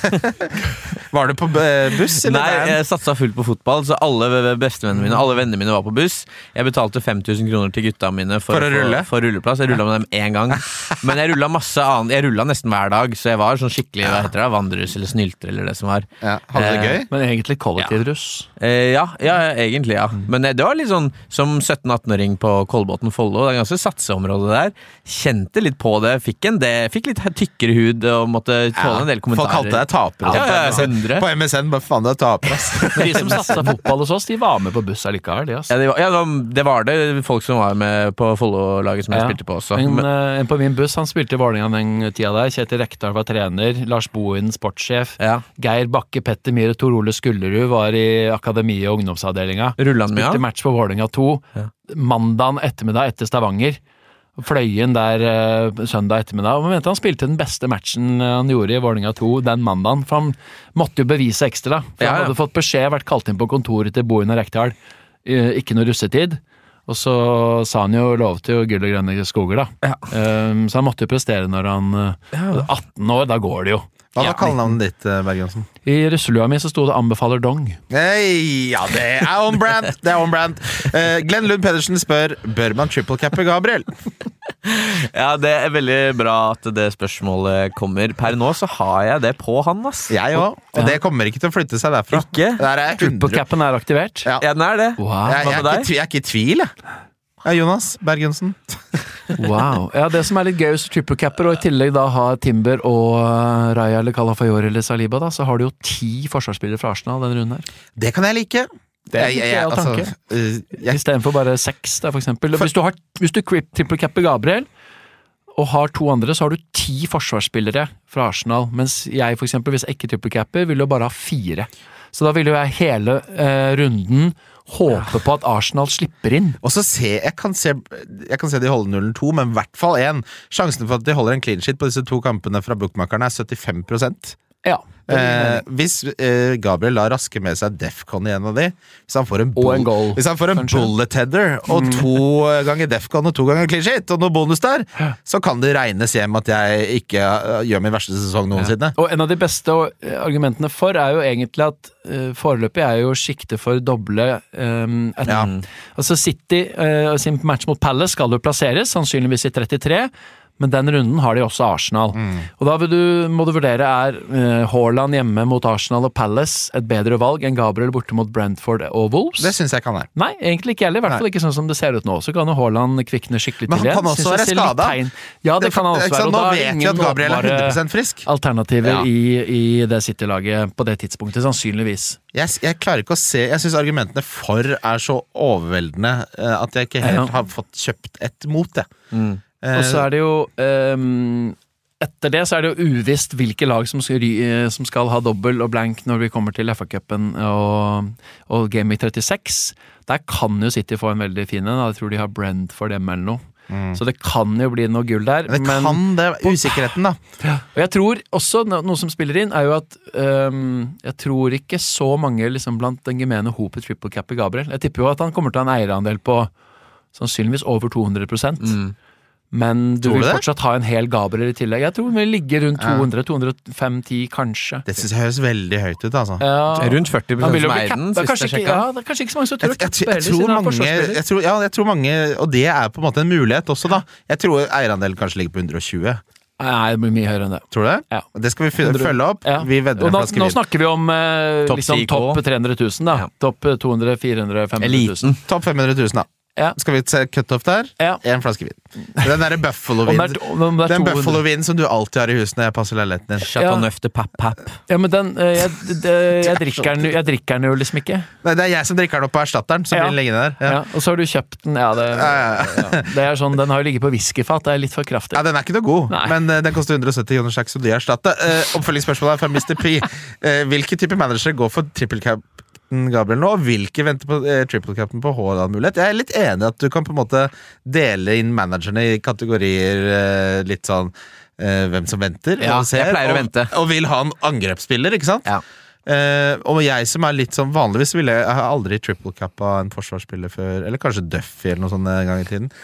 Var du på buss? Eller nei, jeg satsa fullt på fotball, så alle bestevennene mine, alle vennene mine var på buss. Jeg betalte 5000 kroner til gutta mine for å rulle? For rulleplass. Jeg rullet med dem en gang. Men jeg rullet masse annet. Jeg rullet nesten hver dag, så jeg var sånn skikkelig, hva heter det, vandrerus eller snylter eller det som var. Hadde det gøy? Men egentlig kollektivruss. Ja, egentlig, ja. Men det var litt sånn som 17-18-åring på Kolbotn Follo. Det er ganske satseområde der. Kjente litt på det. Fikk litt tykkere hud og måtte tåle en del kommentarer. Folk kalte deg taper. På MSN, bare faen det er taper. Men de som satsa fotball hos oss, de var med på buss allikevel. Det var det folk som var med på Follo-laget som jeg spilte på også. En på min buss, han spilte i Vålerenga den tida der. Kjetil Rekdal var trener, Lars Bohin sportssjef, Geir Bakke, Petter Myhre, Tor Ole Skullerud var i akademi- og ungdomsavdelinga. Spilte match på Vålerenga 2 mandagen ettermiddag etter Stavanger. Fløyen der søndag ettermiddag, og han spilte den beste matchen han gjorde i Vålerenga 2 den mandagen, for han måtte jo bevise ekstra, for han hadde fått beskjed, vært kalt inn på kontoret til Bohin og Rekdal, ikke noe russetid, og så sa han jo lov til gull og grønne skoger da, så han måtte jo prestere når han 18 år, da går det jo. Hva var kallenavnet ditt, Berg-Johnsen? I russelua mi så sto det anbefaler dong. Ja, det er on brand. Glenn Lund Pedersen spør, bør man triple-cappe Gabriel? Ja, det veldig bra at det spørsmålet kommer. Per nå så har jeg det på han, ass. Jeg også, og det kommer ikke til å flytte seg derfra. Ikke? Der er jeg 100. Triple-cappen er aktivert. Ja. Ja, den er det. Wow. Hva med deg? Jeg er ikke i tvil, jeg. Ja, Jonas Bergensen. Wow. Ja, det som er litt gøy hvis du triple-capper, og i tillegg da har Timber og Raya eller Calafiore eller Saliba, da, så har du jo 10 forsvarsspillere fra Arsenal denne runden her. Det kan jeg like. Det er ikke jeg tanke. I stedet for bare 6, da, for eksempel. Hvis du triple-capper Gabriel, og har 2 andre, så har du 10 forsvarsspillere fra Arsenal, mens jeg for eksempel, hvis jeg ikke triple-capper, vil jo bare ha 4. Så da vil jo jeg hele runden håpe på at Arsenal slipper inn. Og så jeg kan se de holder 0-2, men i hvert fall 1. Sjansen for at de holder en clean sheet på disse 2 kampene fra bookmakerne er 75%. Ja. Hvis Gabriel da rasker med seg Defcon i en av de, hvis han får en, hvis han får en bullet header og 2 ganger Defcon og 2 ganger clean sheet og noe bonus der, så kan det regnes hjem at jeg ikke gjør min verste sesong noensinne. Og en av de beste argumentene for er jo egentlig at foreløpig er jo sikte for doble altså City sin match mot Palace skal jo plasseres, sannsynligvis i 33, men den runden har de også Arsenal. Og da må du vurdere, Haaland hjemme mot Arsenal og Palace et bedre valg enn Gabriel borte mot Brentford og Wolves? Det synes jeg kan være. Nei, egentlig ikke heller, i hvert fall ikke sånn som det ser ut nå. Så kan jo Haaland kvikne skikkelig til igjen. Men han kan også være skadet. Ja, det kan han også være. Og nå vet vi at Gabriel er 100% frisk. Alternativer i det City-laget på det tidspunktet, sannsynligvis. Jeg klarer ikke å se. Jeg synes argumentene for er så overveldende at jeg ikke helt har fått kjøpt et mot det. Og så er det jo etter det så er det jo uvisst hvilke lag som skal ha dobbel og blank når vi kommer til FA-cupen og Game Week 36. Der kan jo City få en veldig fin en. Jeg tror de har Brentford hjemme eller noe. Så det kan jo bli noe gull der. Det er usikkerheten da. Og jeg tror også, noe som spiller inn, er jo at jeg tror ikke så mange liksom, blant den gemene hopet triple cap i Gabriel. Jeg tipper jo at han kommer til å ha en eierandel på sannsynligvis over 200%. Men du vil fortsatt ha en hel Gabriel i tillegg. Jeg tror vi ligger rundt 200-205-10 kanskje. Det synes jeg høres veldig høyt ut, altså. Ja. Rundt 40% som eiden, sist jeg sjekket. Det er kanskje ikke så mange som tror jeg tror mange, og det er på en måte en mulighet også da. Jeg tror eierandelen kanskje ligger på 120. Nei, det blir mye høyere enn det. Tror du det? Ja. Det skal vi følge opp. Ja. Vi vedder en flaske vin. Nå snakker vi om liksom, topp 300 000 da. Topp 200, 400, 500 000. Topp 500 000 da. Ja. Skal vi se cut-off der? Ja. En flaske vin. Den der Buffalo-vin. Den Buffalo-vin som du alltid har i huset når jeg passer leiligheten din. Chateau Neuf de Papp. Ja, men den jeg drikker den jo liksom ikke. Nei, det er jeg som drikker den opp på erstatteren, så blir den liggende der. Ja. Og så har du kjøpt den. Det er sånn, den har jo ligget på whiskyfat. Det er litt for kraftig. Ja, den er ikke noe god. Nei. Men den koster 170 kroner sjakk, så de erstatter. Oppfølgingsspørsmålet er fra Mr. P. Hvilke type manager går for triple cap Gabriel nå, og hvilke venter på triple-capen på Haaland-mulighet? Jeg er litt enig at du kan på en måte dele inn managerne i kategorier litt sånn hvem som venter og ser, jeg pleier å vente og vil ha en angrepsspiller, ikke sant? Ja. Og jeg som er litt sånn vanligvis jeg har aldri triple-cappa en forsvarsspiller før, eller kanskje Duffy eller noe sånt en gang i tiden.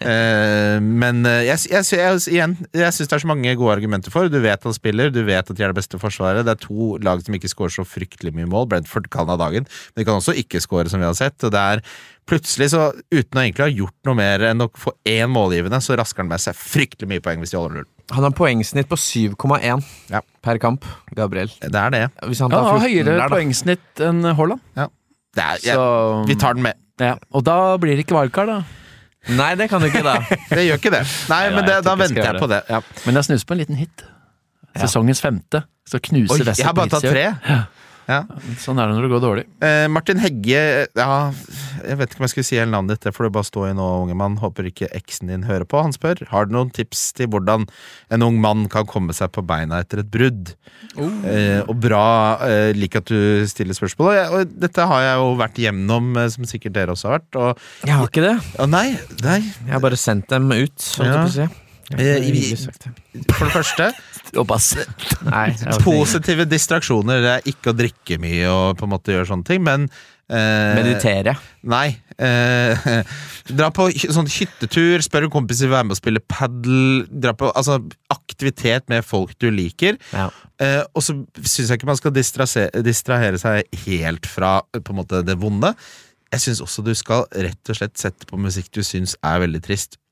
Men jeg synes det er så mange gode argumenter for. Du vet han spiller, du vet at de er det beste forsvaret. Det er 2 lag som ikke scorer så fryktelig mye mål. Brentford kan ha dagen, men de kan også ikke score som vi har sett. Og det er plutselig så, uten å egentlig ha gjort noe mer enn å få 1 målgivende, så rasker han med seg fryktelig mye poeng hvis de holder 0. Han har poengsnitt på 7,1 per kamp, Gabriel. Det er det. Hvis han tar har høyere poengsnitt enn Haaland. Ja. Vi tar den med. Ja. Og da blir det ikke wildcard da. Nei, det kan du ikke da. Det gjør ikke det. Nei, men da venter jeg på det. Ja. Men jeg snuser på en liten hit. Sesongens 5. Så knuser Wester. Jeg har bare tatt 3. Ja. Sånn er det når det går dårlig. Martin Hegge, jeg vet ikke om jeg skulle si hele navnet ditt, det får du bare stå i nå, unge mann. Håper ikke eksen din hører på. Han spør, har du noen tips til hvordan en ung mann kan komme seg på beina etter et brudd? Og bra, like at du stiller spørsmål. Og dette har jeg jo vært gjennom, som sikkert dere også har vært. Og, jeg har ikke det. Nei. Jeg har bare sendt dem ut, for det første positive distraksjoner. Det er ikke å drikke mye og på en måte gjøre sånne ting, men meditere. Nei. Dra på sånn hyttetur, spør en kompis vil være med å spille paddle, dra på aktivitet med folk du liker. Og så synes jeg ikke man skal distrahere seg helt fra på en måte det vonde. Jeg synes også du skal rett og slett sette på musikk du synes er veldig trist.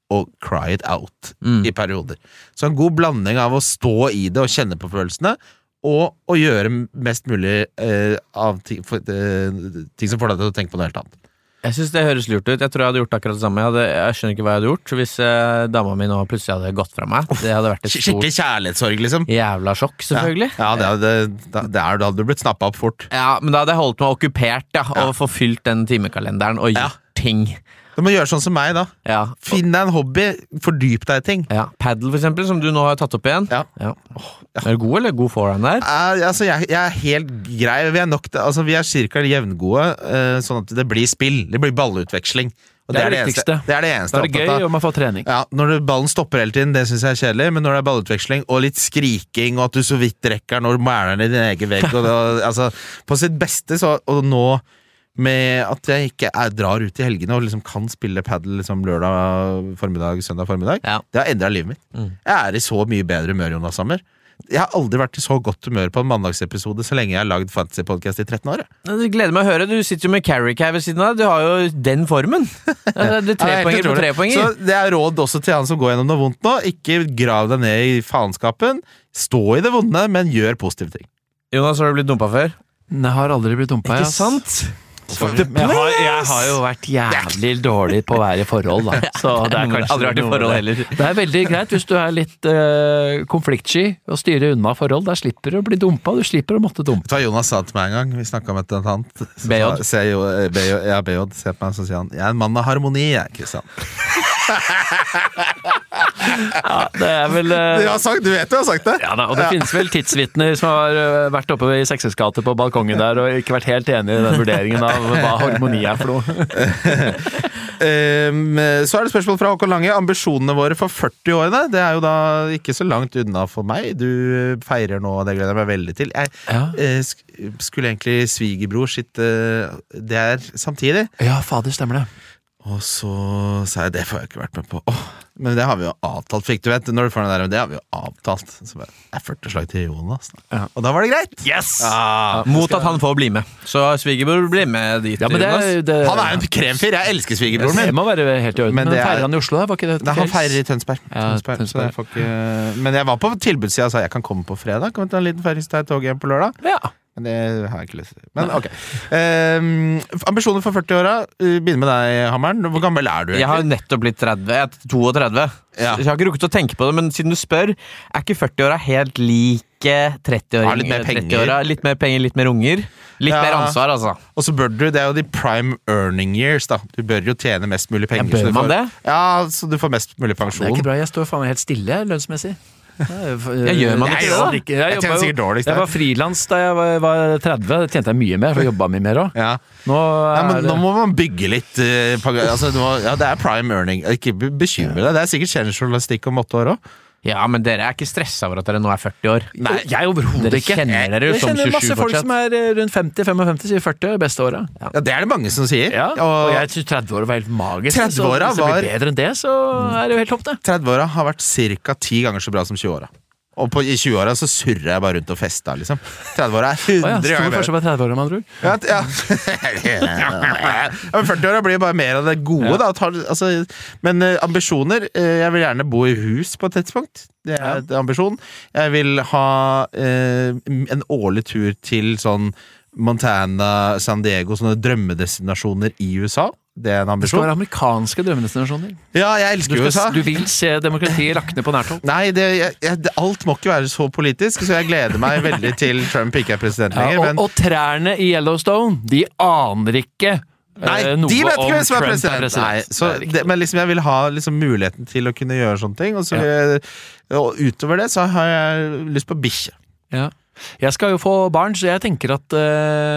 å cry it out I perioder. Så en god blanding av å stå I det og kjenne på følelsene, og å gjøre mest mulig av ting som får deg til å tenke på noe helt annet. Jeg synes det høres lurt ut. Jeg tror jeg hadde gjort akkurat det samme. Jeg skjønner ikke hva jeg hadde gjort hvis dama mi nå plutselig hadde gått fra meg. Det hadde vært et stort Skikkelig kjærlighetssorg, liksom. jævla sjokk, selvfølgelig. Ja, da hadde du blitt snappet opp fort. Ja, men da hadde jeg holdt meg okkupert, og få fylt den timekalenderen og gjort ting. Du må gjøre sånn som meg da. Ja. Finn deg en hobby, fordyp deg I ting. Ja, paddle for eksempel, som du nå har tatt opp igjen. Ja. Er du god, eller god forehand der? Altså, jeg helt grei. Vi cirka jevngode, sånn at det blir spill. Det blir ballutveksling. Og det viktigste. Det det eneste. Da det gøy, og man får trening. Ja, når ballen stopper hele tiden, det synes jeg kjedelig, men når det ballutveksling, og litt skriking, og at du så vidt rekker når du mæler I din egen vegg, og altså, på sitt beste, og nå med at jeg ikke drar ut I helgene og liksom kan spille paddle liksom lørdag formiddag, søndag formiddag, det har endret livet mitt. Jeg I så mye bedre humør, Jonas Sommer. Jeg har aldri vært I så godt humør på en mandagsepisode så lenge jeg har lagd fantasy-podcast I 13 år. Det gleder meg å høre. Du sitter jo med Carrick her ved siden av. Du har jo den formen. Det 3 poenger på 3 poenger. Så det råd også til han som går gjennom noe vondt nå. Ikke grav deg ned I faenskapen. Stå I det vonde, men gjør positive ting. Jonas, har du blitt dumpet før? Nei, jeg har aldri blitt dumpet. Ikke sant? Jeg har jo vært jævlig dårlig på å være I forhold da. Så det kanskje aldri vært I forhold heller. Det veldig greit hvis du litt konfliktsky og styrer unna forhold. Da slipper du å bli dumpet, du slipper å måtte dumpe. Det Jonas sa til meg en gang. Vi snakket om et eller annet. BJ. BJ ser på meg, så sier han jeg en mann av harmoni, Kristian. Ja, det vel du vet du har sagt det. Ja da, og det finnes vel tidsvittner som har vært oppe I Seksens gate på balkongen der og ikke vært helt enig I den vurderingen av hva harmoni for noe. Så det spørsmål fra Håkon Lange. Ambisjonene våre for 40-årene, det jo da ikke så langt unna for meg. Du feirer nå, det gleder jeg meg veldig til. Jeg skulle egentlig svigerbror sitt det samtidig. Ja, fader, stemmer det. Og så sa jeg, det får jeg ikke vært med på. Men det har vi jo avtalt, fikk du vet. Når du får den der, det har vi jo avtalt. Så jeg 40 slag til Jonas. Og da var det greit. Yes! Mot at han får bli med. Så svigerbror blir med dit, ja, men Jonas. Han en kremfyr, jeg elsker svigerbroren min. Det må være helt I orden. Men feirer han I Oslo, var ikke det? Nei, han feirer I Tønsberg. Tønsberg. Men jeg var på tilbudssiden og sa, jeg kan komme på fredag. Kan vi ta en liten feiring, så tar jeg tog hjem på lørdag? Ja. Men det har jeg ikke lyst til. Men ok. Ambisjoner for 40-åra. Begynner med deg, Hammeren. Hvor gammel du? Jeg har nettopp blitt 30. Jeg 32. Ja. Jeg har ikke rukket å tenke på det, men siden du spør, ikke 40-åra helt like 30-åringer? Litt mer penger. Litt mer penger, litt mer unger. Litt mer ansvar, altså. Og så bør du, det jo de prime earning years, da. Du bør jo tjene mest mulig penger. Bør man det? Ja, så du får mest mulig pensjon. Det ikke bra, jeg står faen helt stille, lønnsmessig. Jeg gjør man ikke det da? Jeg var frilans da jeg var 30. Det tjente jeg mye mer, for jeg jobbet mye mer også. Nå må man bygge litt altså, det prime earning. Ikke bekymre deg, det sikkert kjennejournalistikk om 8 år også. Ja, men dere ikke stresset over at dere nå 40 år. Nei, jeg overhodet ikke. Kjenner dere jo som 27 fortsatt. Jeg kjenner masse folk som rundt 50-55, sier 40 er beste året. Ja, det det mange som sier. Ja, og jeg synes 30-året var helt magisk. 30-åra så hvis det blir bedre enn det, så det jo helt topp det. 30-åra har vært cirka 10 ganger så bra som 20-åra. Og I 20-åra så surrer jeg bare rundt og festa, liksom. 30-åra 100 ganger bedre. Forskjell på 30-åra, man tror. Men 40-åra blir bare mer av det gode, da. Altså, men ambisjoner, jeg vil gjerne bo I hus på et tidspunkt. Det et ambisjon. Jeg vil ha en årlig tur til sånn Montana, San Diego, sånne drømmedestinasjoner I USA. Det en ambisjon. Det skal være amerikanske drømmedestinasjoner. Ja, jeg elsker USA. Du vil se demokratiet rakne på nært hold. Nei, alt må ikke være så politisk, så jeg gleder meg veldig til Trump ikke president lenger. Og trærne I Yellowstone, de aner ikke Nei, noe de vet ikke hvem som Trump president. Nei, så men liksom jeg vil ha liksom muligheten til å kunne gjøre sånne ting, og, og utover det så har jeg lyst på bikkje. Ja. Jeg skal jo få barn, så jeg tenker at det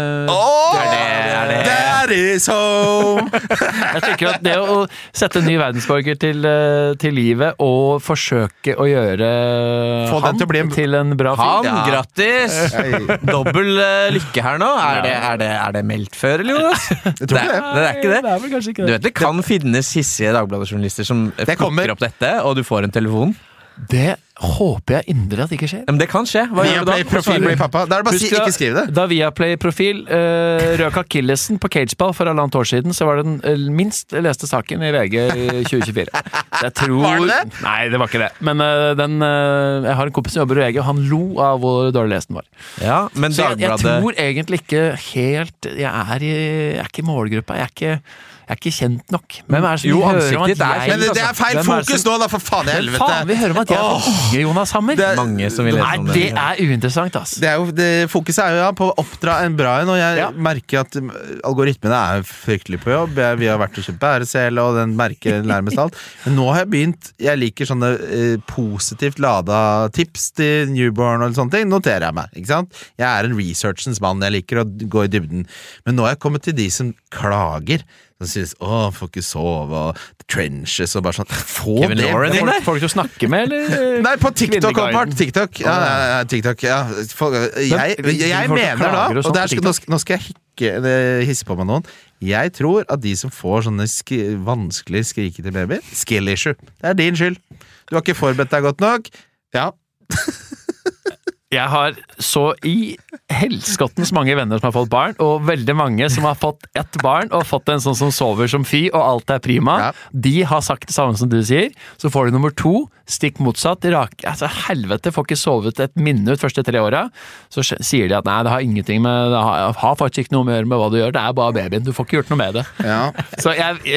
Daddy's home! Jeg tenker at det å sette en ny verdensborger til livet og forsøke å gjøre han til en bra fyr. Grattis! Dobbel lykke her nå. Er det meldt før, eller Jonas? Jeg tror ikke det. Det ikke det. Det vel kanskje ikke det. Du vet, det kan finnes hissige Dagbladet-journalister som plukker opp dette, og du får en telefon. Det håper jeg inderlig at det ikke skjer. Men det kan skje. Hva gjør du da? Viaplay-profil blir pappa. Da det bare å si ikke skriv det. Da Viaplay-profil røk akillesen på cageball for 1,5 år siden, så var det den minst leste saken I VG I 2024. Jeg tror Var det? Nei, det var ikke det. Men jeg har en kompis som jobber i VG, og han lo av hvor dårlig lest den var. Ja, men Så jeg Dagbladet tror egentlig ikke helt Jeg er ikke i målgruppa. Jeg er ikke kjent nok. Hvem er det som Jo, vi hører om ansiktet at ditt er jeg Men det er feil Hvem er det fokus som- nå, da, for faen i helvete! Faen, vi hører om at jeg er for unge, Jonas Hammer. mange som vil lese Nei, om det er uinteressant, ass. Fokuset er jo på å oppdra en bra en, og jeg merker at algoritmene er fryktelig på jobb. Vi har vært og kjøpt bæresel, og den merker nærmest alt. Men nå har jeg begynt. Jeg liker sånne positivt lada tips til newborn og sånne ting. Noterer jeg meg, ikke sant? Jeg er en researchens mann. Jeg liker å gå i dybden. Men nå har jeg kommet til de som klager. Som synes, får ikke sove, og trenches, og bare sånn. Få Kevin det Lauren vekk. Folk du snakker med, eller? Nei, på TikTok, Kvinneguiden. åpenbart. TikTok. Ja, TikTok, ja. Jeg folk mener da, klager og og sånt der på nå skal jeg ikke hisse på meg noen. Jeg tror at de som får sånne vanskelig skrikete babyer, skill issue. Det er din skyld. Du har ikke forberedt deg godt nok. Ja. Jeg har så i helskottens mange venner som har fått barn, og veldig mange som har fått ett barn og fått en sånn som sover som fy, og alt er prima. Ja. De har sagt det samme som du sier. Så får du nummer 2, stikk motsatt. Altså helvete, får ikke sovet et minutt første 3 åra. Så sier de at nei, det har ingenting med det har faktisk ikke noe med å gjøre med hva du gjør. Det er bare babyen. Du får ikke gjort noe med det. Ja. Så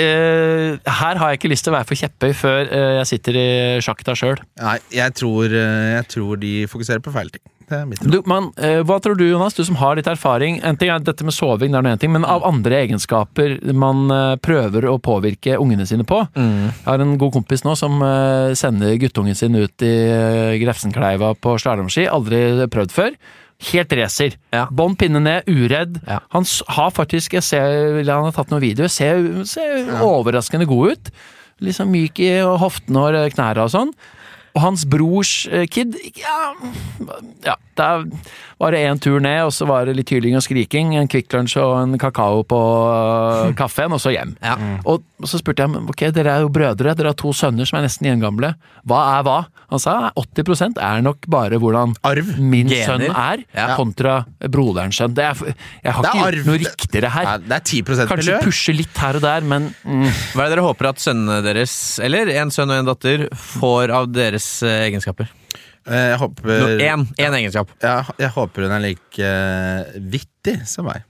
her har jeg ikke lyst til å være for kjepphøy før jeg sitter i sjakta sjøl. Nei, jeg tror de fokuserer på feil ting. Det er mitt råd. Hva tror du, Jonas, du som har litt erfaring? En ting er dette med soving, det er noe en ting, men av andre egenskaper man prøver å påvirke ungene sine på. Jeg har en god kompis nå som sender guttungen sin ut i Grefsenkleiva på slalåmski, aldri prøvd før. Helt racer. Ja. Bånd pinne ned, uredd. Ja. Han har faktisk, han har tatt noen videoer, ser overraskende god ut. Liksom myk i hoftene og knæra og sånn. Og hans brors kid, der var det en tur ned, og så var det litt hyling og skriking, en Kvikk Lunsj og en kakao på kaffen, og så hjem. Ja. Og så spurte jeg, ok, dere er jo brødre, dere har 2 sønner som er nesten gjengamle. Hva er hva? Han sa, 80% er nok bare hvordan Arv. min Gener. sønn er, Ja. kontra broderens sønn. Jeg har ikke arv. gjort noe riktigere her. Nei, det er 10% Kanskje miljø. pushe litt her og der, men Hva er det dere håper at sønnene deres, eller en sønn og en datter, får av deres egenskaper? Jeg håper En egenskap. Jeg håper hun er like vittig som meg.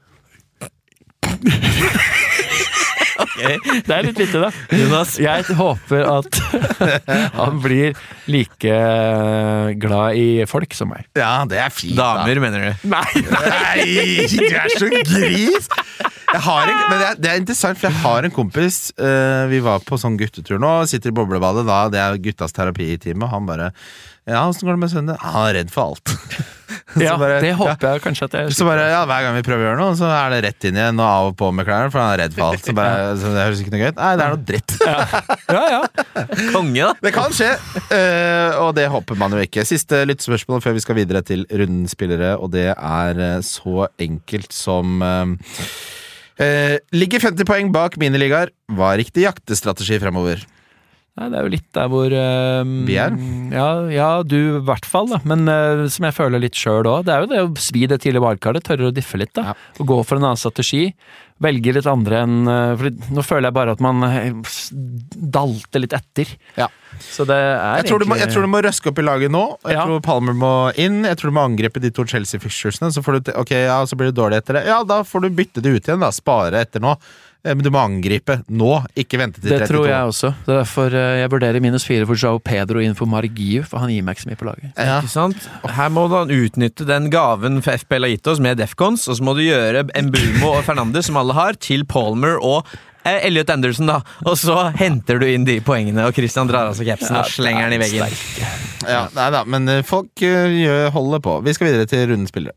det er litt vittig da. Jonas? Jeg håper at han blir like glad i folk som meg. Ja, det er fint. da. Damer, mener du? Nei, Nei, du er så gris! Men det er interessant, for jeg har en kompis. Vi var på sånn guttetur nå, sitter i boblebadet da, det er guttas terapi-time, og han bare ja, hvordan går det med sønnen? Han er redd for alt. ja, bare, det håper jeg kanskje at jeg Så bare, ja, hver gang vi prøver å gjøre noe, så er det rett inn igjen og av og på med klærne, for han er redd for alt. Så det høres ikke noe gøy ut. Nei, det er noe dritt. Ja. Konge, da. Det kan skje, og det håper man jo ikke. Siste lyttespørsmål før vi skal videre til rundens spillere, og det er så enkelt som ligger 50 poeng bak miniligaer. Hva er riktig jaktestrategi fremover? Nei, det er jo litt der hvor Vi er. Ja, du i hvert fall da. Men som jeg føler litt selv også, det er jo det å svi det tidlige wildcardet, tørre å diffe litt da, og gå for en annen strategi, velge litt andre enn, for nå føler jeg bare at man dalter litt etter. Ja. Så det er Jeg tror du må røske opp i laget nå. Jeg Ja. tror Palmer må inn. Jeg tror du må angripe de 2 Chelsea-fixturesene. Så får du så blir det dårlig etter det. Ja, da får du bytte det ut igjen da. Spare etter nå. Men du må angripe nå, ikke vente til 32. Det tror jeg også. Det er derfor jeg vurderer -4 for João Pedro inn for Margiu, for han gir meg ikke så mye på laget. Ja. Ikke sant? Her må du utnytte den gaven for FPL har gitt oss med Defcons, og så må du gjøre Mbumo og Fernandes, som alle har, til Palmer og Elliot Anderson, da. Og så henter du inn de poengene, og Christian drar av seg capsen og slenger den i veggen. Ja, nei da, men folk holder på. Vi skal videre til rundens spillere.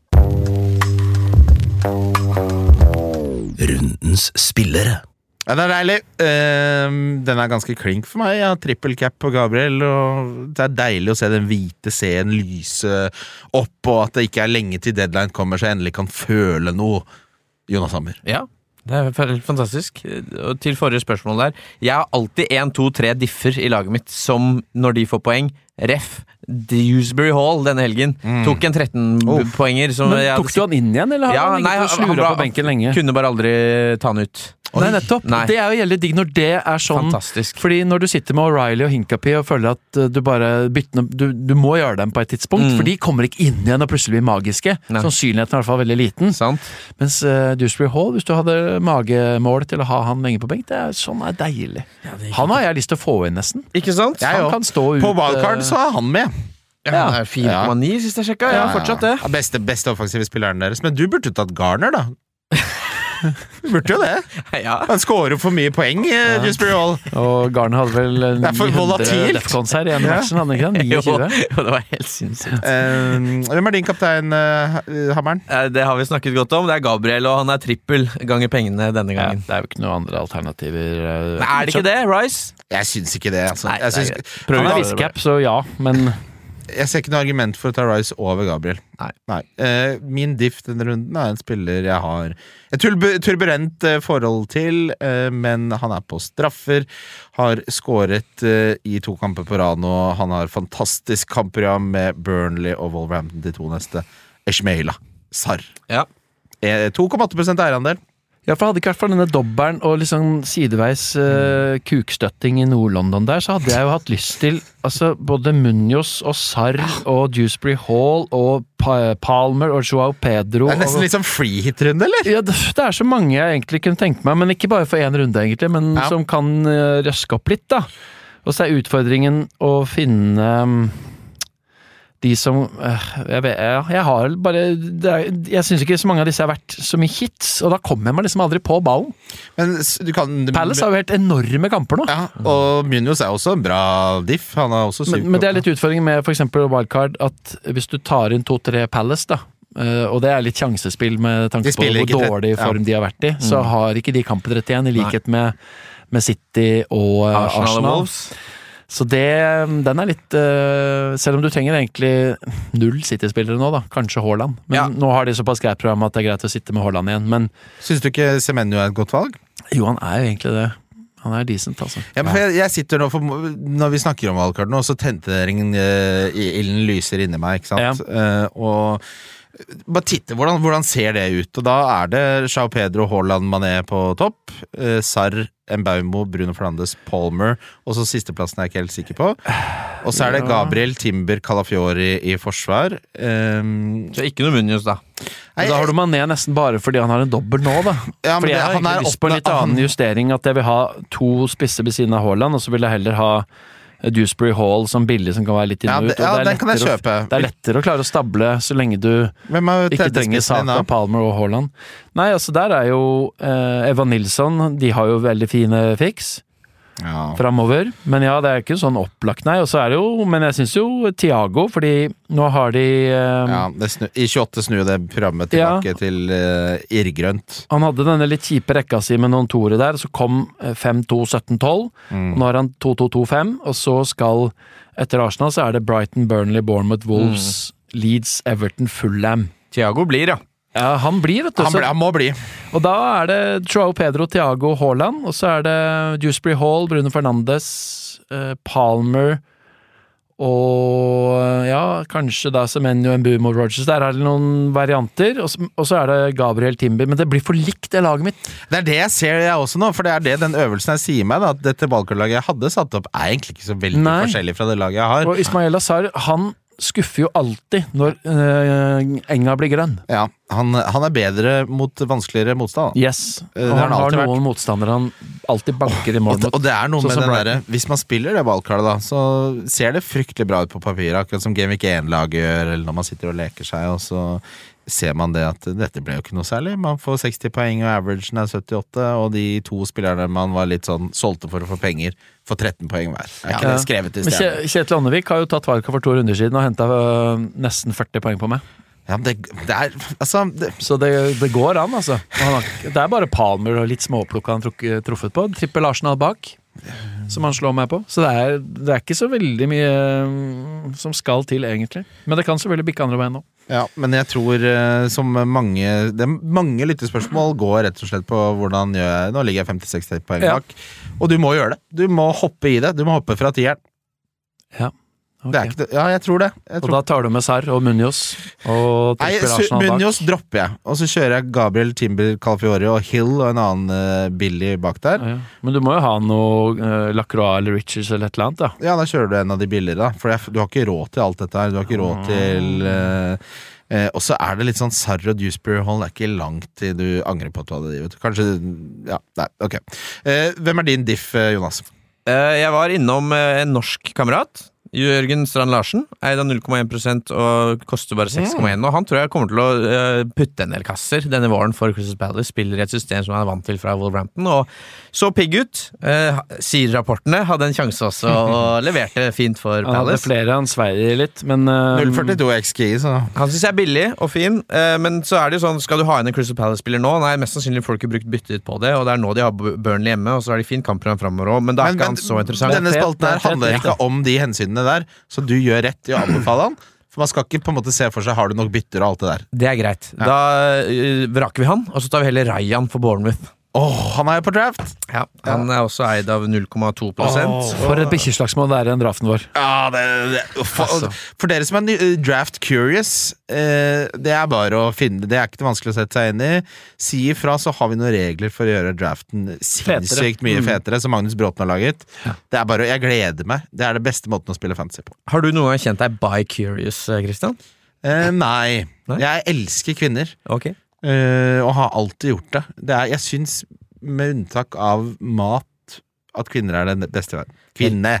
Rundens spillere. Ja, det er deilig. Den er ganske klink for meg. Jeg har trippelcap på Gabriel, og det er deilig å se den hvite scenen lyse opp, og at det ikke er lenge til deadline kommer, så jeg endelig kan føle noe. Jonas Hammer. Ja, det er helt fantastisk. Og til forrige spørsmål der, jeg har alltid 1, 2, 3 differ i laget mitt, som når de får poeng, ref Dewsbury Hall denne helgen, tok en 13-poenger. Men tok du han inn igjen, eller har han ligget og slura på benken lenge? Kunne bare aldri ta han ut. Nei, nettopp. Nei. Det jo veldig digg når det sånn. Fantastisk. Fordi når du sitter med O'Reilly og Hincapie og føler at du bare bytter du må gjøre dem på et tidspunkt, for de kommer ikke inn igjen og plutselig blir magiske. Sannsynligheten i hvert fall veldig liten. Sant. Mens Dewsbury Hall, hvis du hadde magemål til å ha han lenge på benk, sånn deilig. Han har jeg lyst til å få inn nesten. Ikke sant? Han kan stå ut. På wildcard så han med. Ja, det 4,9 sist jeg sjekket. Ja, fortsatt det. Ja, beste offensive spilleren deres. Men du burde tatt Garner, da. Du burde jo det. Ja. Han skårer for mye poeng, Dewsbury Hall. Og Garner hadde vel 900 defcons her i en matchen, hadde ikke den? 29? Jo, det var helt sinnssykt. Hvem din kaptein, Hammeren? Det har vi snakket godt om. Det Gabriel, og han trippel ganger pengene denne gangen. Det jo ikke noen andre alternativer. Men det ikke det, Rice? Jeg syns ikke det. Altså. Nei, han viscap, så ja, men jeg ser ikke noe argument for å ta Rice over Gabriel. Nei. Min diff denne runden en spiller jeg har et turbulent forhold til, men han på straffer, har skåret i 2 kamper på rad nå. Han har fantastisk kampprogram med Burnley og Wolverhampton de 2 neste. Esmaila Sarr. Ja. 2,8% eierandel. Ja, for hadde ikke vært for denne dobberen og liksom sideveis kukstøtting i Nord-London der, så hadde jeg jo hatt lyst til både Munoz og Sarr og Dewsbury Hall og Palmer og Joao Pedro. Det nesten litt sånn free-hit-runde, eller? Ja, det så mange jeg egentlig kunne tenke meg, men ikke bare for en runde egentlig, men som kan røske opp litt da. Og så utfordringen å finne de som jeg har bare jeg synes ikke så mange av disse har vært så mye hits, og da kommer jeg meg liksom aldri på ballen. Men Palace har jo helt enorme kamper nå. Ja, og Munoz også en bra diff. Han har også men det litt utfordring med for eksempel wildcard, at hvis du tar inn 2-3 Palace da, og det litt sjansespill med tanke på hvor dårlig form de har vært i, så har ikke de kampen rett igjen, i likhet med City og Arsenal. Så den litt selv om du trenger egentlig 0 City-spillere nå da, kanskje Haaland, men nå har de såpass greit program at det greit å sitte med Haaland igjen, men synes du ikke Semenyo et godt valg? Jo, han jo egentlig det. Han decent, altså. Ja, men jeg sitter nå, når vi snakker om valgkart nå, så tenteringen ilden lyser inni meg, ikke sant? Og bare titte, hvordan ser det ut? Og da det Joao Pedro, Haaland, Mané på topp, Sarr, Mbeumo, Bruno Fernandes, Palmer, og så sisteplassen jeg ikke helt sikker på. Og så det Gabriel, Timber, Calafiori i forsvar. Så ikke noe Munoz da. Da har du Mané nesten bare fordi han har en dobbelt nå da. Ja, fordi jeg har egentlig lyst på en litt annen justering, at jeg vil ha 2 spisser ved siden av Haaland, og så vil jeg heller ha Dewsbury Hall som billig, som kan være litt inn og ut. Den kan jeg kjøpe. Det lettere å klare å stable så lenge du ikke trenger Saka, Palmer og Haaland. Nei, altså der jo Evan Nilsson, de har jo veldig fine fix fremover, men ja, det ikke sånn opplagt, nei, og så det jo, men jeg synes jo Thiago, fordi nå har de i 28 snur det programmet tilbake til irrgrønt. Han hadde denne litt kjipe rekka si med noen toere der, så kom 5-2-17-12, og nå har han 2-2-2-5, og så skal, etter Arsenal så det Brighton, Burnley, Bournemouth, Wolves, Leeds, Everton, Fulham. Thiago blir, ja. Ja, han blir, vet du. Han må bli. Og da det Joao Pedro, Thiago, Haaland, og så det Dewsbury Hall, Bruno Fernandes, Palmer, og kanskje da Semenyo, Mbeumo, Rodgers. Der det noen varianter, og så det Gabriel, Timber, men det blir for likt det laget mitt. Det det jeg ser jeg også nå, for det det den øvelsen jeg sier meg, da, at dette valgkartlaget jeg hadde satt opp egentlig ikke så veldig forskjellig fra det laget jeg har. Og Ismail Assar, han skuffer jo alltid når enga blir grønn. Ja, han bedre mot vanskeligere motstand. Yes, og han har noen motstandere han alltid banker i mål mot. Og det noe med den der, hvis man spiller det valgkartet da, så ser det fryktelig bra ut på papiret, akkurat som Game Week 1-laget gjør, eller når man sitter og leker seg, og så ser man det at dette ble jo ikke noe særlig. Man får 60 poeng, og averagen 78, og de 2 spillerne man var litt sånn solgte for å få penger, får 13 poeng hver. Ikke det skrevet i stedet? Men Kjetil Andevik har jo tatt valgkart for 2 runder siden og hentet nesten 40 poeng på meg. Ja, men altså så det går an, altså. Det bare Palmer og litt småplukka han truffet på. Trippel Arsenal bak, som han slår meg på. Så det ikke så veldig mye som skal til, egentlig. Men det kan selvfølgelig bikke andre veien nå. Ja, men jeg tror som mange lyttespørsmål går rett og slett på hvordan gjør jeg. Nå ligger jeg 50-60 poeng bak, og du må gjøre det. Du må hoppe i det. Du må hoppe fra 10-eren. Ja. Det er ikke det. Ja, jeg tror det. Og da tar du med Sarr og Munoz og tripper Arsenal bak. Munoz dropper jeg, og så kjører jeg Gabriel, Timber, Calafiori og Hill og en annen Billy bak der. Ja. Men du må jo ha noe Lacroix eller Richards eller et eller annet, da. Ja, da kjører du en av de billigere, da. For du har ikke råd til alt dette her. Du har ikke råd til og så er det litt sånn Sarr og Dewsbury-hold er ikke langt til du angrer på at du hadde de, vet du. Kanskje, ja, nei, ok. Hvem er din diff, Jonas? Jeg var innom en norsk kamerat, Jørgen Strand Larsen, eid av 0,1% og koster bare 6,1, og han tror jeg kommer til å putte en del kasser denne våren for Crystal Palace, spiller i et system som han er vant til fra Wolverhampton, og så pigg ut, sier rapportene, hadde en sjanse også, og leverte fint for Palace. Han hadde flere, han sveier litt, men 0,42 XG, så han synes jeg er billig og fin, men så er det jo sånn, skal du ha inn en Crystal Palace-spiller nå? Nei, mest sannsynlig får du ikke brukt byttet på det, og det er nå de har Burnley hjemme, og så er de fint kampprogram fremover også, men da er ikke han så interessant. Denne spalten her handler ikke om de hensynene der, så du gjør rett i å anbefale han. For man skal ikke på en måte se for seg har du nok bytter og alt det der. Det er greit. Ja. Da vraker vi han, og så tar vi heller Ryan for Bournemouth. Han er jo på draft. Ja, han er også eid av 0,2%. For et bikkjeslagsmål det er i en draften vår. Ja, for dere som er draft curious, det er bare å finne, det er ikke vanskelig å sette seg inn i. Si ifra, så har vi noen regler for å gjøre draften sinnssykt mye fetere, som Magnus Bråten har laget. Ja. Det er bare, jeg gleder meg. Det er det beste måten å spille fantasy på. Har du noen gang kjent deg bi-curious, Christian? Nei. Jeg elsker kvinner. Ok. Og har alltid gjort det. Jeg synes, med unntak av mat, at kvinner er det beste i verden. Kvinne.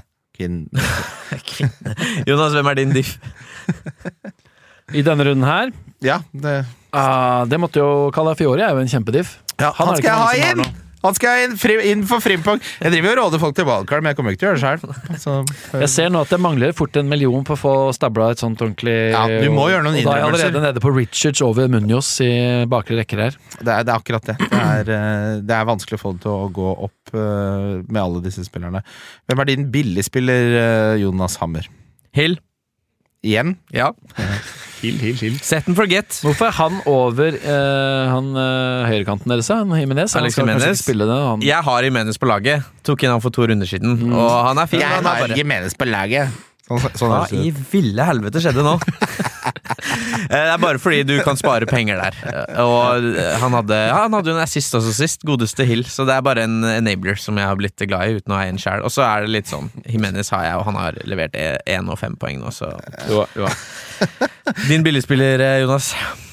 Jonas, hvem er din diff? I denne runden her? Ja, det måtte jo Calafiori er jo en kjempediff. Ja, han skal jeg ha inn! Han skal inn for frimpong. Jeg driver jo og råder folk til wildcard, men jeg kommer ikke til å gjøre det selv. Jeg ser nå at det mangler fort 1 million på å få stabla et sånt ordentlig. Ja, du må gjøre noen innrømmelser. Da er jeg allerede nede på Richards over Munoz i bakre rekker her. Det er akkurat det. Det er vanskelig å få det til å gå opp med alle disse spillerne. Hvem er din billigspiller, Jonas Hammer? Hill. Igjen? Ja. Hill. Set and forget. Hvorfor er han over høyrekanten deres? Jimenez? Alex Jimenez. Jeg har Jimenez på laget. Tok inn han for 2 runder siden. Og han er fin. Jeg har Jimenez på laget. Hva i ville helvete skjedde nå? Det er bare fordi du kan spare penger der. Og han hadde jo en assist også sist, godeste Hill. Så det er bare en enabler som jeg har blitt glad i uten å ha en sjæl. Og så er det litt sånn, Jimenez har jeg, og han har levert 1 og 5 poeng nå, så jo. Din billigspiller, Jonas?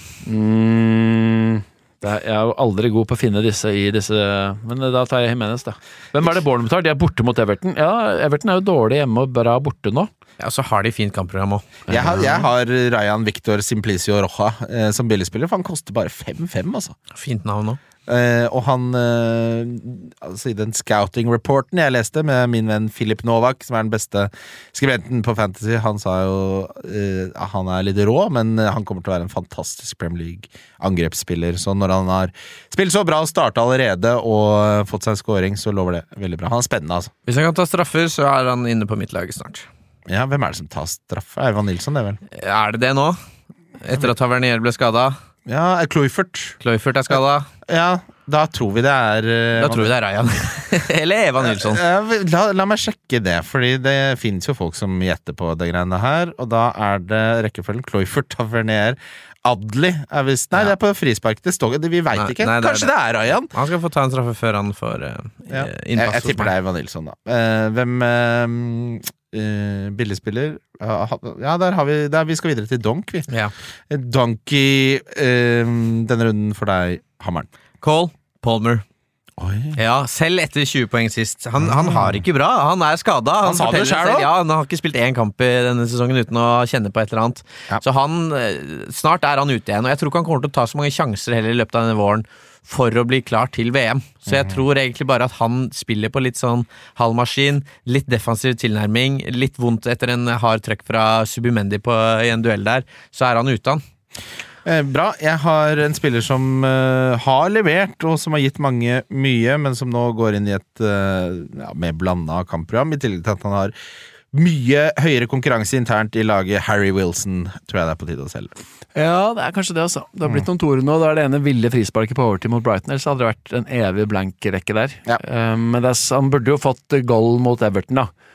Jeg er jo aldri god på å finne disse, men da tar jeg Jimenez, da. Hvem er det Bournemouth tar? De er borte mot Everton. Ja, Everton er jo dårlig hjemme og bra borte nå. Ja, så har de fint kampprogram også. Jeg har Ryan Victor Simplicio Roja som billigspiller, for han koster bare 5,5, altså. Fint navn også. Og han altså i den scouting-reporten jeg leste med min venn Filip Novak, som er den beste skribenten på Fantasy, han sa jo han er litt rå, men han kommer til å være en fantastisk Premier League-angrepsspiller. Så når han har spilt så bra og startet allerede og fått seg en scoring, så lover det veldig bra. Han er spennende, altså. Hvis han kan ta straffer, så er han inne på mitt laget snart. Ja, hvem er det som tar straffe? Ivan Nilsson, det vel? Er det nå? Etter at Tavernier ble skadet? Ja, Kluivert er skadet. Ja, da tror vi det er Da tror vi det er Ryan. Eller Eva Nilsson. La meg sjekke det, fordi det finnes jo folk som gjetter på det greiene her. Og da er det rekkefølgen Kluivert, Tavernier, Adli er visst. Nei, det er på frispark. Det står, vi vet ikke. Kanskje det er Ryan. Han skal få ta en straffe før han får innpass. Jeg tipper det er Eva Nilsson, da. Hvem billigspiller? Ja, vi skal videre til Donk, vi. Ja. Donk i denne runden for deg, Hammeren. Cole Palmer. Oi. Ja, selv etter 20 poeng sist. Han har ikke bra, han er skadet. Han sa det selv, ja, han har ikke spilt 1 kamp i denne sesongen uten å kjenne på et eller annet. Ja. Så snart er han ute igjen, og jeg tror ikke han kommer til å ta så mange sjanser heller i løpet av denne våren for å bli klar til VM. Så jeg tror egentlig bare at han spiller på litt sånn halvmaskin, litt defensiv tilnærming, litt vondt etter en hard trøkk fra Subimendi i en duell der, så er han ute han. Bra, jeg har en spiller som har levert og som har gitt mange mye, men som nå går inn i et mer blandet kampprogram, i tillegg til at han har mye høyere konkurranse internt i laget. Harry Wilson tror jeg det er på tide å selge. Ja, det er kanskje det også. Det har blitt noen torer nå, da er det ene ville frisparket på overtid mot Brighton, ellers hadde det vært en evig blank rekke der. Ja. Men han burde jo fått goal mot Everton da.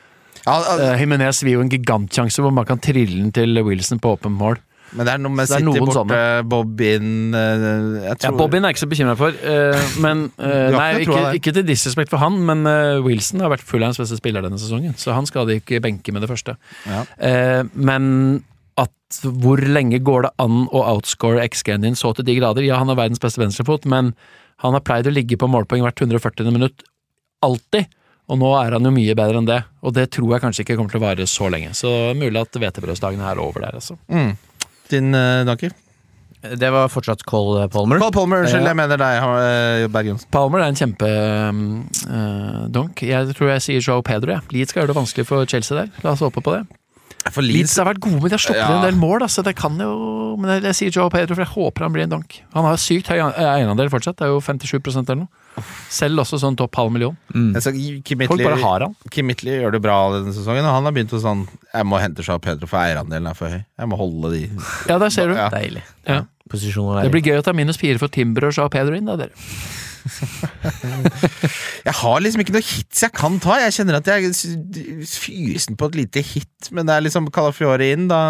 Jimenez vil jo en gigantsjanse hvor man kan trille den til Wilson på åpen mål. Men det noe med Så det City borte, sånne. Bob Inn Bob Inn jeg ikke så bekymret for. Men ikke til disrespekt for han, men Wilson har vært Fulhams beste spiller denne sesongen, så han skal de ikke benke med det første. Ja. Men at hvor lenge går det an å outscore XG-en din så til de grader? Ja, han er verdens beste venstrefot, men han har pleid å ligge på målpoeng hvert 140. minutt alltid. Og nå er han jo mye bedre enn det, og det tror jeg kanskje ikke kommer til å vare så lenge. Så mulig at hvetebrødsdagene er over der, altså. Din Danker? Det var fortsatt Cole Palmer. Cole Palmer, unnskyld, jeg mener deg, Berg Johnsen. Palmer er en kjempe donk. Jeg tror jeg sier Joao Pedro, Leeds skal gjøre det vanskelig for Chelsea der. La oss håpe på det. For Leeds har vært gode, men de har sluppet en del mål, altså det kan jo... Men jeg sier Joao Pedro, for jeg håper han blir en donk. Han har sykt høy egenandel fortsatt, det er jo 57% eller noe. Selv også sånn topp $500 000. Folk bare har han. Kim Midtly gjør det bra denne sesongen, og han har begynt å sånn, jeg må hente Joao Pedro for eierandelen er for høy. Jeg må holde de. Ja, der ser du. Ja. Deilig. Ja. Posisjoner Det blir gøy å ta -4 for Timber og Joao Pedro inn, da, dere. Jeg har liksom ikke noe hits jeg kan ta. Jeg kjenner at jeg fysen på et lite hit, men det er liksom Calafiore inn, da.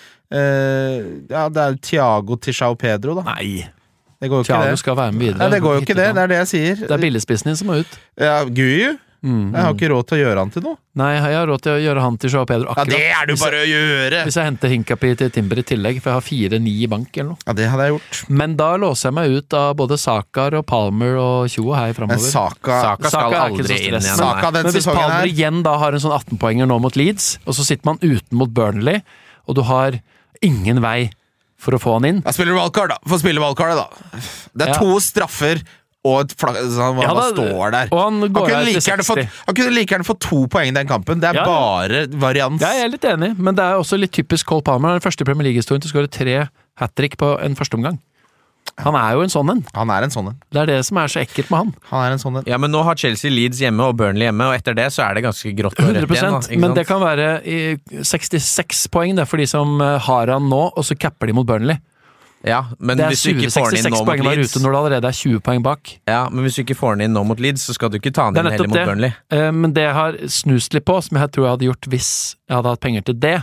Ja, det er Thiago til Joao Pedro, da. Nei. Det går jo ikke Thiago det. skal være med videre. Nei, det går jo ikke det. Det er det jeg sier. Det er billigspissen din som må ut. Ja, Gui. Jeg har ikke råd til å gjøre han til noe. Nei, jeg har råd til å gjøre han til Joao Pedro akkurat. Ja, det er du bare å gjøre! Hvis jeg henter Hinkapi til Timber i tillegg, for jeg har 4-9 i bank eller noe. Ja, det hadde jeg gjort. Men da låser jeg meg ut av både Sakar og Palmer og Tjo og hei Men fremover. Saka skal er ikke aldri så inn stress. igjen. Saka den Men hvis sesongen Palmer her igjen da har en sånn 18-poenger nå mot Leeds, og så sitter man uten mot Burnley, og du har ingen vei for å få han inn. Jeg spiller wildcard, da. Få spille wildcard, da. Det er 2 straffer og et flagg, han Ja, bare da- står der. og han går kunne her til like gjerne 60. han kunne like gjerne fått 2 poeng i den kampen. Det er Ja. bare varians. Ja, jeg er litt enig, men det er også litt typisk Cole Palmer. Han er den første i Premier League-historien til å skåre 3 hat-trick på en første omgang. Han er jo en sånn en. Han er en sånn en. Det er det som er så ekkelt med han. Han er en sånn en. Ja, men nå har Chelsea Leeds hjemme og Burnley hjemme, og etter det så er det ganske grått og rødt 100%, igjen. Da, ikke men sant? det kan være i 66 poeng det, for de som har han nå, og så capper de mot Burnley. Ja, men Det er hvis du ikke får den inn 66 nå mot poeng var Leeds ute når det allerede er 20 poeng bak. Ja, men hvis du ikke får den inn nå mot Leeds, så skal du ikke ta Det den er inn heller nettopp mot Burnley. det. Men det jeg har snust litt på, som jeg tror jeg hadde gjort hvis jeg hadde hatt penger til det,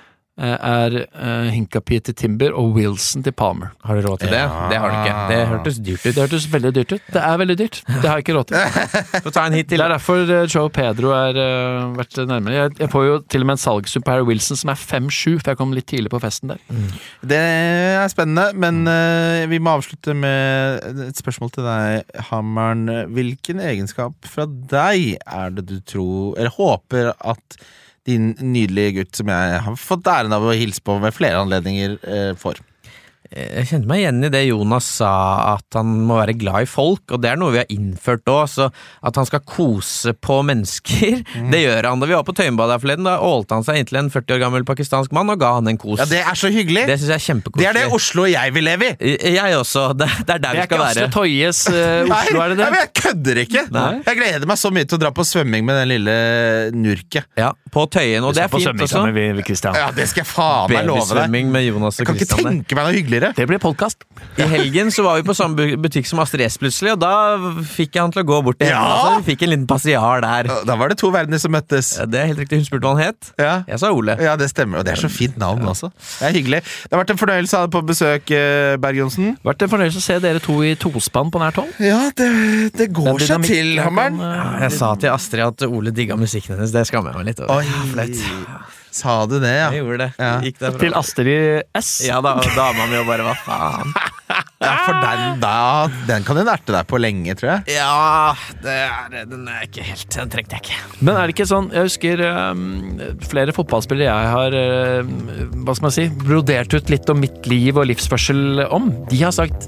er Hinkapi til Timber og Wilson til Palmer. Har du råd til det? Ja. Det har du ikke. Det hørtes dyrt ut. Det hørtes veldig dyrt ut. Det er veldig dyrt. Det har jeg ikke råd til. Så ta en hit Det til. er derfor Joe Pedro er vært nærmere. Jeg får jo til og med en salgssum på Harry Wilson som er 5-7, for jeg kom litt tidlig på festen der. Det er spennende, men vi må avslutte med et spørsmål til deg, Hammeren. Hvilken egenskap fra deg er det du tror, eller håper at din nydelige gutt, som jeg har fått æren av å hilse på ved flere anledninger, får? Jeg kjente meg igjen i det Jonas sa, at han må være glad i folk, og det er noe vi har innført også, så at han skal kose på mennesker, det gjør han. Da vi var på Tøyenbadet her forleden, da ålte han seg inntil en 40 år gammel pakistansk mann og ga han en kos. Ja, det er så hyggelig! Det synes jeg er kjempekoselig. Det er det Oslo jeg vil leve i! Jeg også. Det er der Det vi er skal ikke Asle være. Toyes Oslo, er det det? Nei, men jeg kødder ikke! Nei. Jeg gleder meg så mye til å dra på svømming med den lille nurket. Ja, på Tøyen, og det er fint også. Ja, det skal jeg faen meg love deg. Babysvømming med Jonas Jeg og kan ikke Kristian der. tenke meg noe hyggeligere. Det blir podcast. I helgen så var vi på samme butikk som Astrid S plutselig, og da fikk jeg han til å gå bort til henne. Ja! Altså, vi fikk en liten passiar der. Da var det 2 verdener som møttes. Ja, det er helt riktig, hun spurte hva han het. Ja. Jeg sa Ole. Ja, det stemmer, og det er så fint navn også. Det er hyggelig. Det har vært en fornøyelse å ha deg på besøk, Berg Johnsen. Vært en fornøyelse å se dere to i tospann på nært hold. Ja, det går Den seg dynamikken til, kan, Hammeren. Jeg sa til Astrid at Ole digga musikken hennes, det skammer jeg meg litt over. Oi, sa du det, ja? Jeg gjorde det. Ja. Gikk det bra? Til Astrid S. Ja da, og dama mi jo bare, hva faen? Ja, for den kan du erte deg på lenge, tror jeg. Ja, den er ikke helt, den trengte jeg ikke. Men er det ikke sånn, jeg husker flere fotballspillere jeg har, hva skal man si, brodert ut litt om mitt liv og livsførsel om. De har sagt,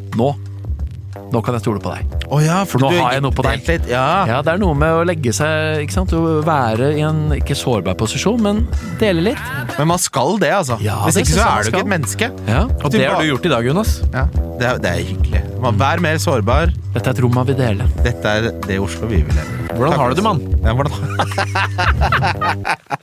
nå kan jeg stole på deg. Ja, for Nå du har jeg noe på deg. delt litt. Ja. Ja, det er noe med å legge seg, ikke sant, å være i en ikke sårbar posisjon, men dele litt. Men man skal det, altså. Ja, Hvis det ikke synes så jeg man er du ikke skal. et menneske. Ja, Og det har du gjort i dag, Jonas. Ja, det er hyggelig. Vær mer sårbar. dette er et rom man vil dele. Dette er det Oslo vi vil leve i. Hvordan har du det, mann? Ja, hvordan